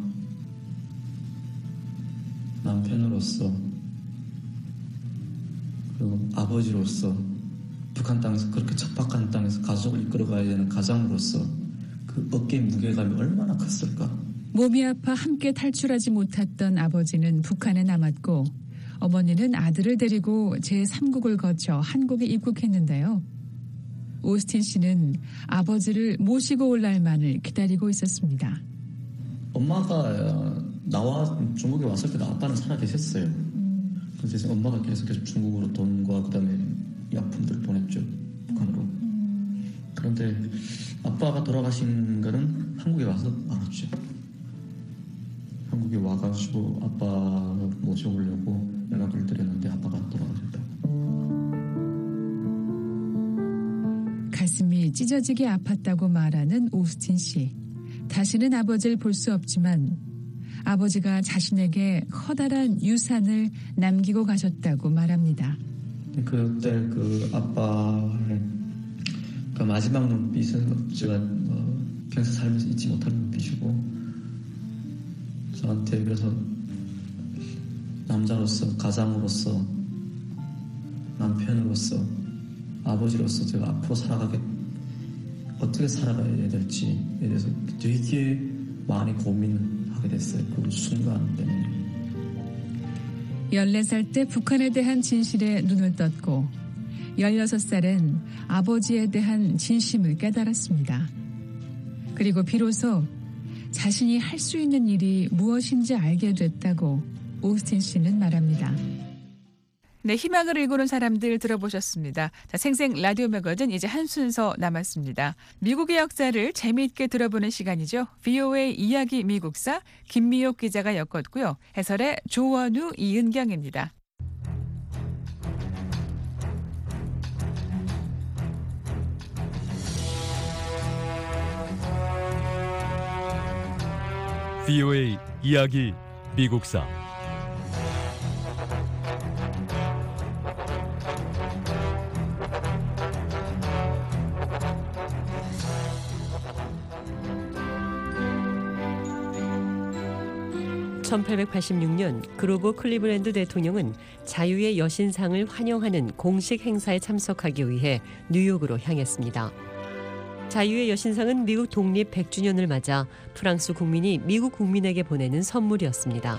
남편으로서 그리고 아버지로서 북한 땅에서 그렇게 척박한 땅에서 가족을 이끌어가야 되는 가장으로서 그 어깨의 무게감이 얼마나 컸을까. 몸이 아파 함께 탈출하지 못했던 아버지는 북한에 남았고 어머니는 아들을 데리고 제삼국을 거쳐 한국에 입국했는데요. 오스틴 씨는 아버지를 모시고 올 날만을 기다리고 있었습니다. 엄마가 나와 중국에 왔을 때 아빠는 살아 계셨어요. 그래서 엄마가 계속해서 중국으로 돈과 그다음에 약품들 보냈죠. 북한으로. 그런데 아빠가 돌아가신 거는 한국에 와서 알았죠. 한국에 와가지고 아빠를 모셔오려고 연락을 드렸는데 아빠가 돌아가셨다. 가슴이 찢어지게 아팠다고 말하는 오스틴 씨. 다시는 아버지를 볼 수 없지만 아버지가 자신에게 커다란 유산을 남기고 가셨다고 말합니다. 그때 그 아빠의 그 마지막 눈빛은 제가 어, 평소 살면서 잊지 못할 눈빛이고 저한테 그래서 남자로서 가장으로서 남편으로서 아버지로서 제가 앞으로 살아가게 어떻게 살아가야 될지에 대해서 되게 많이 고민하게 됐어요. 그 순간 때문에. 열네 살 때 북한에 대한 진실에 눈을 떴고 열여섯 살엔 아버지에 대한 진심을 깨달았습니다. 그리고 비로소 자신이 할 수 있는 일이 무엇인지 알게 됐다고 오스틴 씨는 말합니다. 네, 희망을 일구는 사람들 들어보셨습니다. 자, 생생 라디오 매거진 이제 한 순서 남았습니다. 미국의 역사를 재미있게 들어보는 시간이죠. 브이오에이 이야기 미국사 김미옥 기자가 엮었고요. 해설의 조원우, 이은경입니다. 브이오에이 이야기 미국사 천팔백팔십육 년 그로버 클리브랜드 대통령은 자유의 여신상을 환영하는 공식 행사에 참석하기 위해 뉴욕으로 향했습니다. 자유의 여신상은 미국 독립 백 주년을 맞아 프랑스 국민이 미국 국민에게 보내는 선물이었습니다.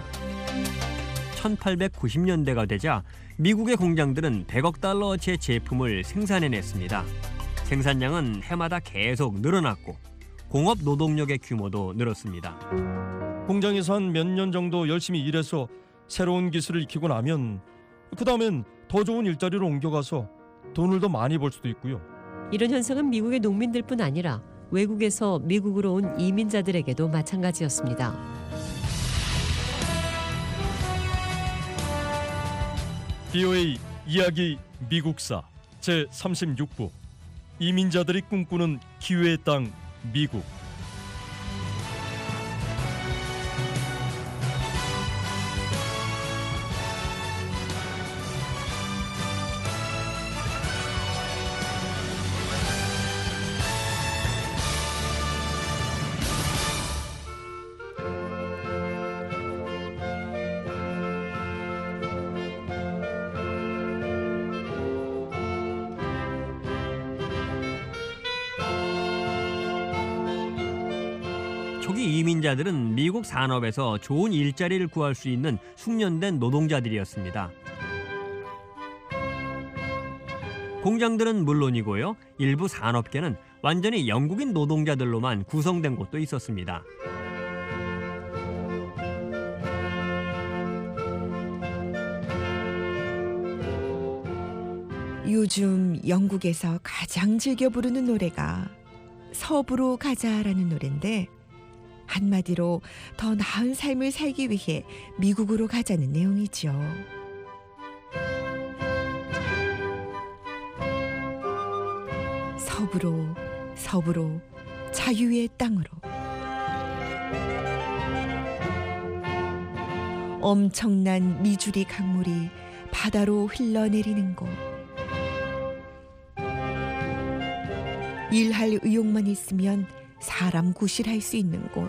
천팔백구십 년대가 되자 미국의 공장들은 백억 달러어치의 제품을 생산해냈습니다. 생산량은 해마다 계속 늘어났고 공업 노동력의 규모도 늘었습니다. 공장에서 한 몇 년 정도 열심히 일해서 새로운 기술을 익히고 나면 그 다음엔 더 좋은 일자리로 옮겨가서 돈을 더 많이 벌 수도 있고요. 이런 현상은 미국의 농민들뿐 아니라 외국에서 미국으로 온 이민자들에게도 마찬가지였습니다. 비오에이 이야기 미국사 제삼십육 부 이민자들이 꿈꾸는 기회의 땅 미국. 초기 이민자들은 미국 산업에서 좋은 일자리를 구할 수 있는 숙련된 노동자들이었습니다. 공장들은 물론이고요. 일부 산업계는 완전히 영국인 노동자들로만 구성된 곳도 있었습니다. 요즘 영국에서 가장 즐겨 부르는 노래가 서부로 가자라는 노래인데, 한마디로 더 나은 삶을 살기 위해 미국으로 가자는 내용이죠. 서부로, 서부로, 자유의 땅으로. 엄청난 미주리 강물이 바다로 흘러내리는 곳. 일할 의욕만 있으면 사람 구실할 수 있는 곳.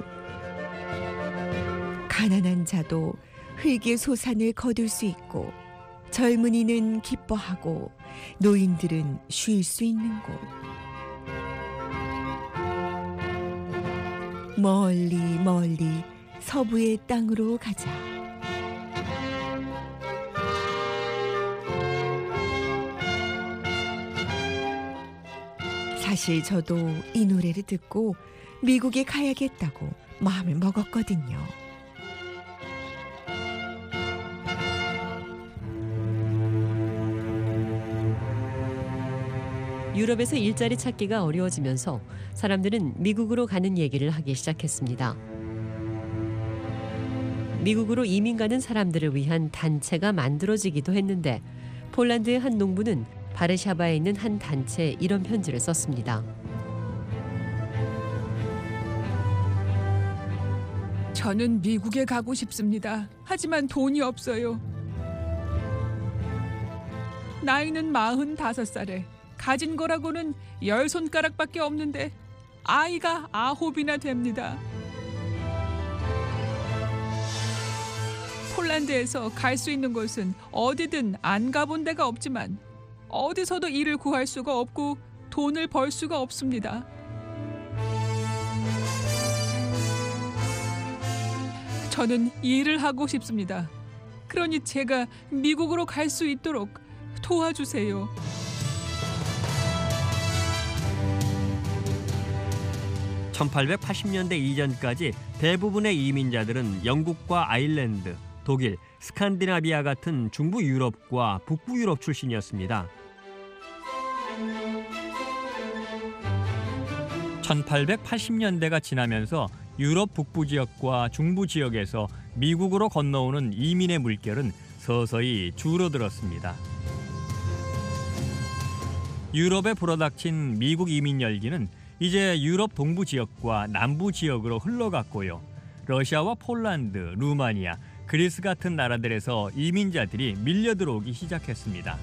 가난한 자도 흙의 소산을 거둘 수 있고, 젊은이는 기뻐하고 노인들은 쉴 수 있는 곳. 멀리 멀리 서부의 땅으로 가자. 사실 저도 이 노래를 듣고 미국에 가야겠다고 마음을 먹었거든요. 유럽에서 일자리 찾기가 어려워지면서 사람들은 미국으로 가는 얘기를 하기 시작했습니다. 미국으로 이민 가는 사람들을 위한 단체가 만들어지기도 했는데, 폴란드의 한 농부는 바르샤바에 있는 한 단체에 이런 편지를 썼습니다. 저는 미국에 가고 싶습니다. 하지만 돈이 없어요. 나이는 마흔다섯 살에 가진 거라고는 열 손가락밖에 없는데 아이가 아홉이나 됩니다. 폴란드에서 갈 수 있는 곳은 어디든 안 가본 데가 없지만 어디서도 일을 구할 수가 없고 돈을 벌 수가 없습니다. 저는 일을 하고 싶습니다. 그러니 제가 미국으로 갈 수 있도록 도와주세요. 천팔백팔십 년대 이전까지 대부분의 이민자들은 영국과 아일랜드, 독일, 스칸디나비아 같은 중부 유럽과 북부 유럽 출신이었습니다. 천팔백팔십 년대가 지나면서 유럽 북부 지역과 중부 지역에서 미국으로 건너오는 이민의 물결은 서서히 줄어들었습니다. 유럽에 불어닥친 미국 이민 열기는 이제 유럽 동부 지역과 남부 지역으로 흘러갔고요. 러시아와 폴란드, 루마니아, 그리스 같은 나라들에서 이민자들이 밀려 들어오기 시작했습니다.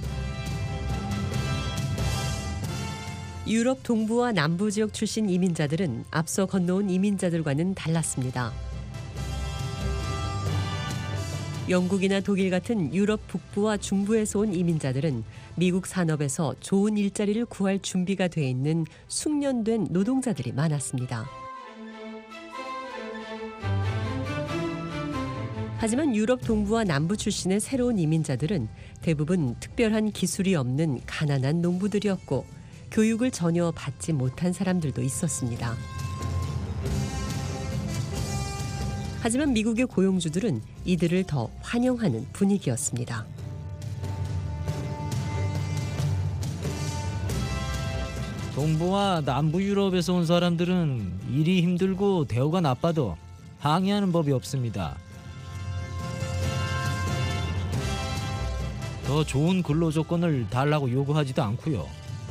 유럽 동부와 남부 지역 출신 이민자들은 앞서 건너온 이민자들과는 달랐습니다. 영국이나 독일 같은 유럽 북부와 중부에서 온 이민자들은 미국 산업에서 좋은 일자리를 구할 준비가 돼 있는 숙련된 노동자들이 많았습니다. 하지만 유럽 동부와 남부 출신의 새로운 이민자들은 대부분 특별한 기술이 없는 가난한 농부들이었고, 교육을 전혀 받지 못한 사람들도 있었습니다. 하지만 미국의 고용주들은 이들을 더 환영하는 분위기였습니다. 동부와 남부 유럽에서 온 사람들은 일이 힘들고 대우가 나빠도 항의하는 법이 없습니다. 더 좋은 근로 조건을 달라고 요구하지도 않고요.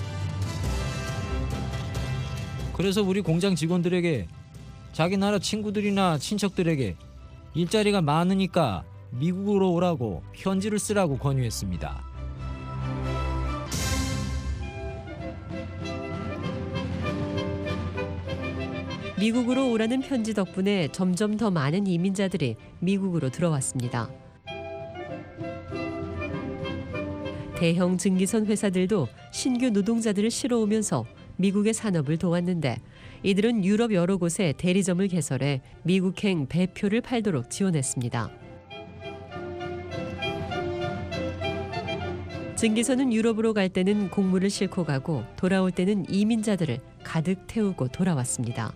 그래서 우리 공장 직원들에게 자기 나라 친구들이나 친척들에게 일자리가 많으니까 미국으로 오라고 편지를 쓰라고 권유했습니다. 미국으로 오라는 편지 덕분에 점점 더 많은 이민자들이 미국으로 들어왔습니다. 대형 증기선 회사들도 신규 노동자들을 실어오면서 미국의 산업을 도왔는데 이들은 유럽 여러 곳에 대리점을 개설해 미국행 배표를 팔도록 지원했습니다. 증기선은 유럽으로 갈 때는 곡물을 싣고 가고 돌아올 때는 이민자들을 가득 태우고 돌아왔습니다.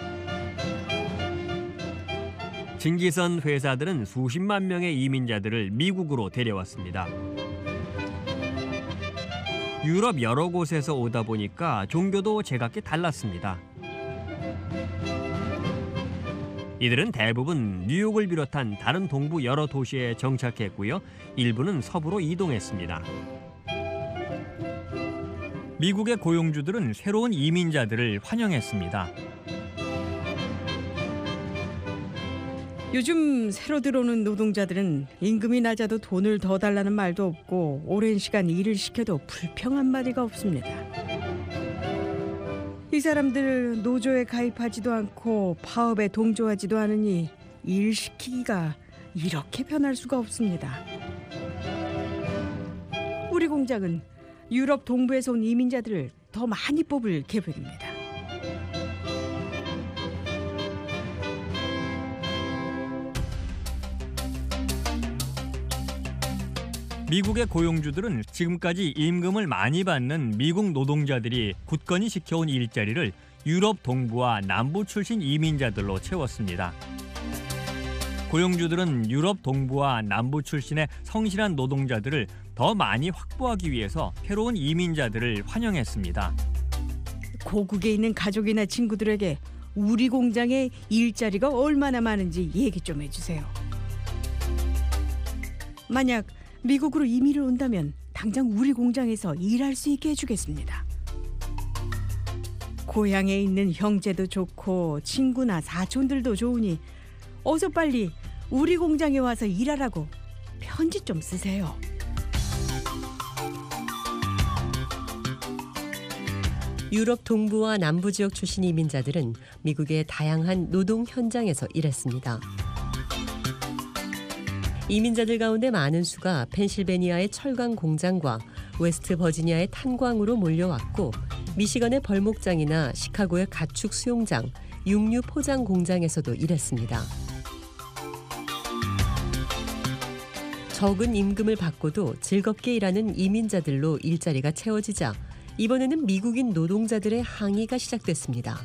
증기선 회사들은 수십만 명의 이민자들을 미국으로 데려왔습니다. 유럽 여러 곳에서 오다 보니까 종교도 제각기 달랐습니다. 이들은 대부분 뉴욕을 비롯한 다른 동부 여러 도시에 정착했고요. 일부는 서부로 이동했습니다. 미국의 고용주들은 새로운 이민자들을 환영했습니다. 요즘 새로 들어오는 노동자들은 임금이 낮아도 돈을 더 달라는 말도 없고 오랜 시간 일을 시켜도 불평한 마디가 없습니다. 이 사람들 노조에 가입하지도 않고 파업에 동조하지도 않으니 일 시키기가 이렇게 편할 수가 없습니다. 우리 공장은 유럽 동부에서 온 이민자들을 더 많이 뽑을 계획입니다. 미국의 고용주들은 지금까지 임금을 많이 받는 미국 노동자들이 굳건히 지켜온 일자리를 유럽 동부와 남부 출신 이민자들로 채웠습니다. 고용주들은 유럽 동부와 남부 출신의 성실한 노동자들을 더 많이 확보하기 위해서 새로운 이민자들을 환영했습니다. 고국에 있는 가족이나 친구들에게 우리 공장에 일자리가 얼마나 많은지 얘기 좀 해주세요. 만약 미국으로 이민을 온다면 당장 우리 공장에서 일할 수 있게 해주겠습니다. 고향에 있는 형제도 좋고 친구나 사촌들도 좋으니 어서 빨리 우리 공장에 와서 일하라고 편지 좀 쓰세요. 유럽 동부와 남부 지역 출신 이민자들은 미국의 다양한 노동 현장에서 일했습니다. 이민자들 가운데 많은 수가 펜실베니아의 철강 공장과 웨스트 버지니아의 탄광으로 몰려왔고 미시건의 벌목장이나 시카고의 가축 수용장, 육류 포장 공장에서도 일했습니다. 적은 임금을 받고도 즐겁게 일하는 이민자들로 일자리가 채워지자 이번에는 미국인 노동자들의 항의가 시작됐습니다.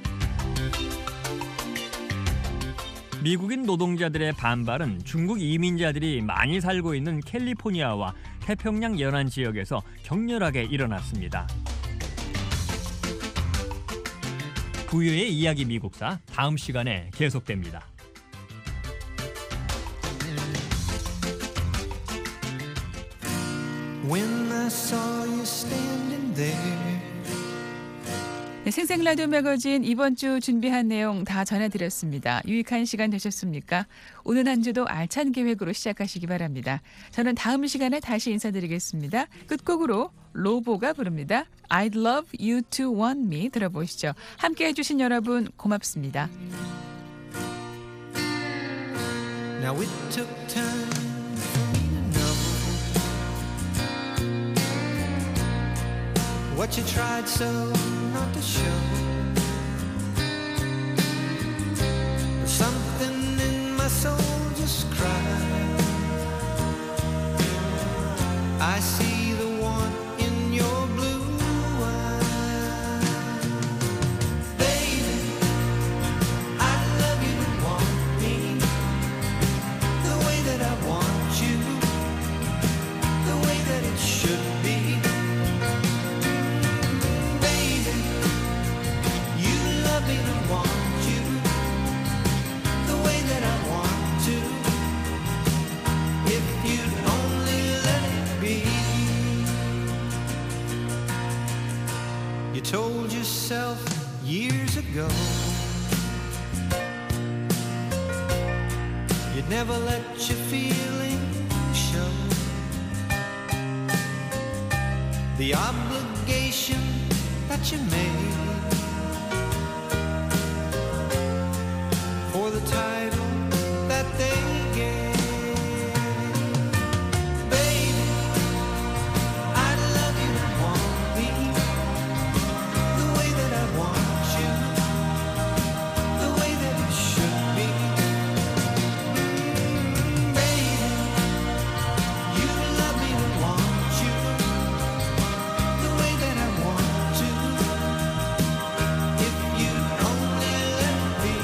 미국인 노동자들의 반발은 중국 이민자들이 많이 살고 있는 캘리포니아와 태평양 연안 지역에서 격렬하게 일어났습니다. 부유의 이야기 미국사 다음 시간에 계속됩니다. When I saw you standing there. 네, 생생라디오 매거진 이번 주 준비한 내용 다 전해드렸습니다. 유익한 시간 되셨습니까? 오늘 한 주도 알찬 계획으로 시작하시기 바랍니다. 저는 다음 시간에 다시 인사드리겠습니다. 끝곡으로 로보가 부릅니다. I'd love you to want me 들어보시죠. 함께 해주신 여러분 고맙습니다. Now it took time for me to know what you tried so not to show. Something in my soul just cried. I see the want in your blue eyes. Baby, I love you to want me the way that I want you, the way that it should be. yourself years ago. You'd never let your feelings show. The obligation that you made for the title that they gave. Baby, I love you and want me the way that I want you, the way that it should be. Mm, baby, you love me and want you the way that I want to. If you'd only let me.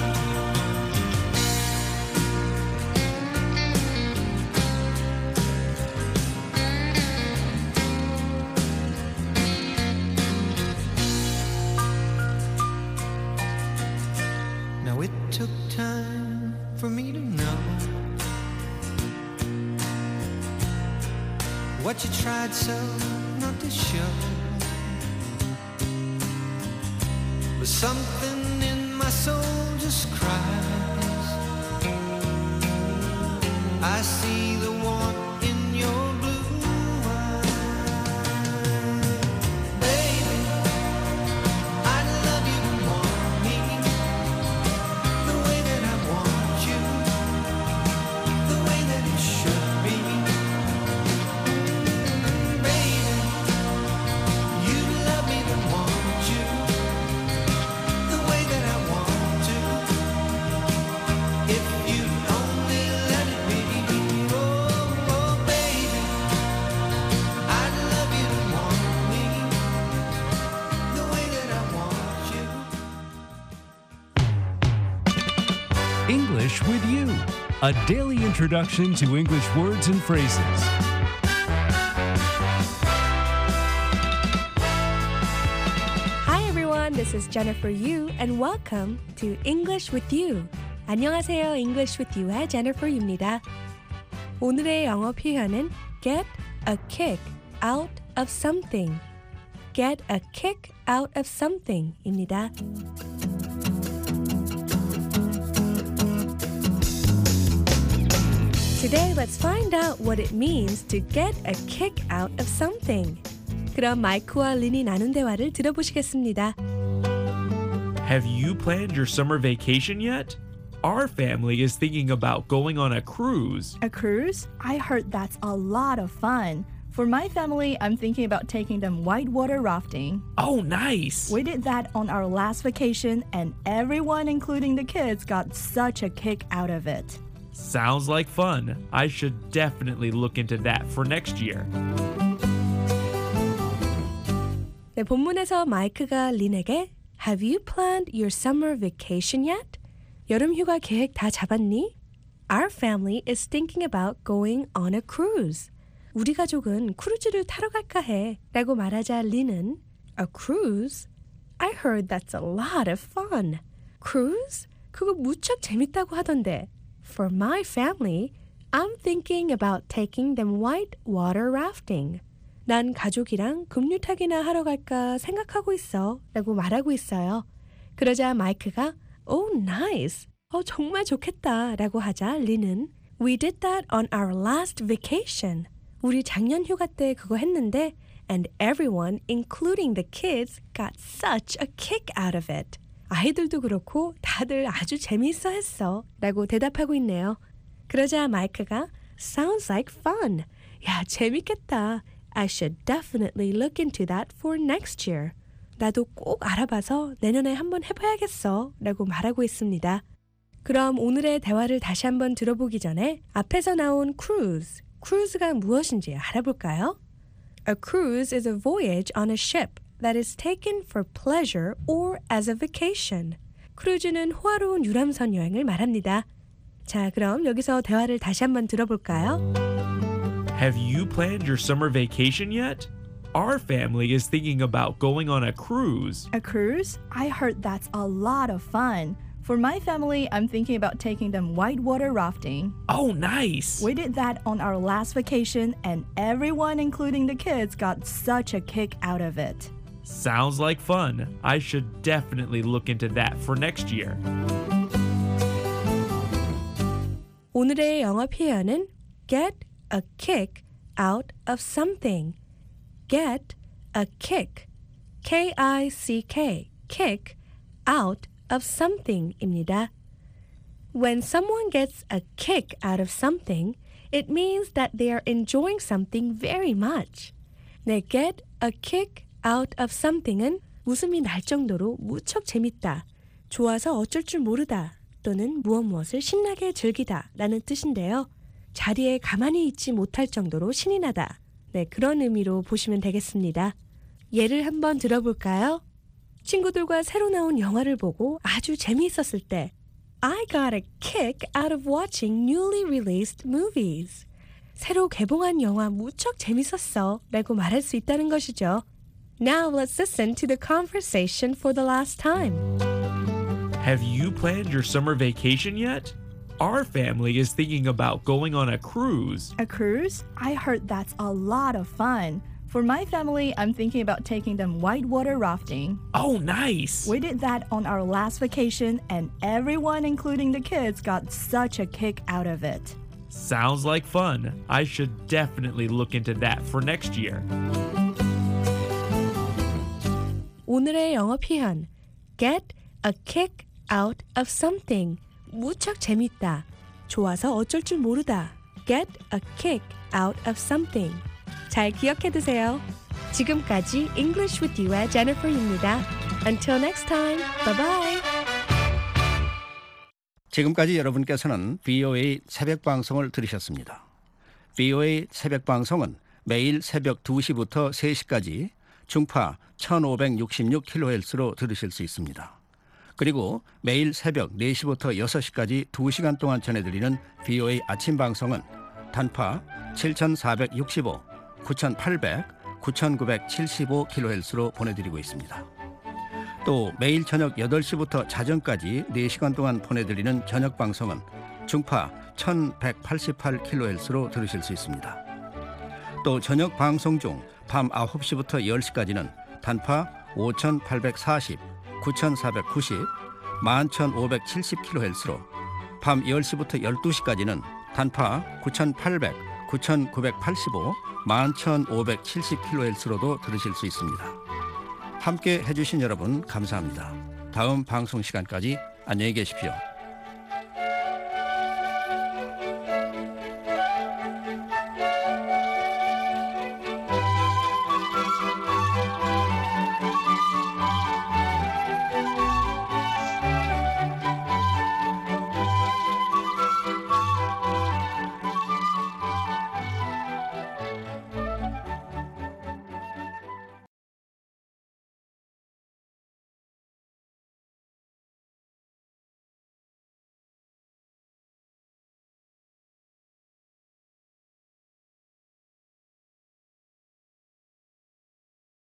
Now it took time for me to know what you tried so not to show. But something in my soul just cries. I see the warmth in your blue eyes. Baby, I love you and want me the way that I want you, the way that it should be. Mm, baby, you love me and want you the way that I want to. If you only let it be. Oh, oh, baby, I love you and want me the way that I want you. English with You, a daily introduction to English words and phrases. Hi everyone, this is Jennifer Yu and welcome to English with You. 안녕하세요, English with You의 Jennifer입니다. 오늘의 영어 표현은 get a kick out of something. get a kick out of something입니다. Today, let's find out what it means to get a kick out of something. 그럼 마이크와 린이 나눈 대화를 들어보시겠습니다. Have you planned your summer vacation yet? Our family is thinking about going on a cruise. A cruise? I heard that's a lot of fun. For my family, I'm thinking about taking them whitewater rafting. Oh, nice! We did that on our last vacation, and everyone, including the kids, got such a kick out of it. Sounds like fun. I should definitely look into that for next year. 네, 본문에서 마이크가 린에게 Have you planned your summer vacation yet? 여름 휴가 계획 다 잡았니? Our family is thinking about going on a cruise. 우리 가족은 크루즈를 타러 갈까 해 라고 말하자 린은 A cruise? I heard that's a lot of fun. Cruise? 그거 무척 재밌다고 하던데. For my family, I'm thinking about taking them whitewater rafting. 난 가족이랑 급류타기나 하러 갈까 생각하고 있어 라고 말하고 있어요. 그러자 마이크가 Oh, nice. 어, 정말 좋겠다 라고 하자 린은 We did that on our last vacation. 우리 작년 휴가 때 그거 했는데 And everyone, including the kids, got such a kick out of it. 아이들도 그렇고 다들 아주 재미있어 했어 라고 대답하고 있네요. 그러자 마이크가 Sounds like fun. 야, 재밌겠다. I should definitely look into that for next year. 나도 꼭 알아봐서 내년에 한번 해봐야겠어 라고 말하고 있습니다. 그럼 오늘의 대화를 다시 한번 들어보기 전에 앞에서 나온 cruise, cruise가 무엇인지 알아볼까요? A cruise is a voyage on a ship that is taken for pleasure or as a vacation. 크루즈는 호화로운 유람선 여행을 말합니다. 자, 그럼 여기서 대화를 다시 한번 들어볼까요? Have you planned your summer vacation yet? Our family is thinking about going on a cruise. A cruise? I heard that's a lot of fun. For my family, I'm thinking about taking them whitewater rafting. Oh, nice! We did that on our last vacation, and everyone, including the kids, got such a kick out of it. Sounds like fun. I should definitely look into that for next year. 오늘의 영어 표현은 get a kick out of something. get a kick, K I C K, kick out of something입니다. When someone gets a kick out of something, it means that they are enjoying something very much. 네, get a kick out of something은 웃음이 날 정도로 무척 재밌다, 좋아서 어쩔 줄 모르다, 또는 무엇 무엇을 신나게 즐기다 라는 뜻인데요. 자리에 가만히 있지 못할 정도로 신이 나다. 네, 그런 의미로 보시면 되겠습니다. 예를 한번 들어볼까요? 친구들과 새로 나온 영화를 보고 아주 재미있었을 때 I got a kick out of watching newly released movies. 새로 개봉한 영화 무척 재밌었어 라고 말할 수 있다는 것이죠. Now let's listen to the conversation for the last time. Have you planned your summer vacation yet? Our family is thinking about going on a cruise. A cruise? I heard that's a lot of fun. For my family, I'm thinking about taking them whitewater rafting. Oh, nice! We did that on our last vacation, and everyone, including the kids, got such a kick out of it. Sounds like fun. I should definitely look into that for next year. 오늘의 영어 표현 get a kick out of something. 무척 재밌다, 좋아서 어쩔 줄 모르다. get a kick out of something. 잘 기억해두세요. 지금까지 English with You의 Jennifer입니다. Until next time, bye bye. 지금까지 여러분께서는 브이오에이 새벽 방송을 들으셨습니다. 브이오에이 새벽 방송은 매일 새벽 두 시부터 세 시까지 중파 천오백육십육 킬로헤르츠로 들으실 수 있습니다. 그리고 매일 새벽 네 시부터 여섯 시까지 두 시간 동안 전해드리는 브이오에이 아침 방송은 단파 칠천사백육십오, 구천팔백, 구천구백칠십오 킬로헤르츠로 보내드리고 있습니다. 또 매일 저녁 여덟 시부터 자정까지 네 시간 동안 보내드리는 저녁 방송은 중파 천백팔십팔 킬로헤르츠로 들으실 수 있습니다. 또 저녁 방송 중 밤 아홉 시부터 열 시까지는 단파 오천팔백사십, 구천사백구십, 만 천오백칠십 킬로헤르츠로, 밤 열 시부터 열두 시까지는 단파 구천팔백, 구천구백팔십오, 만 천오백칠십 킬로헤르츠로도 들으실 수 있습니다. 함께 해주신 여러분 감사합니다. 다음 방송 시간까지 안녕히 계십시오.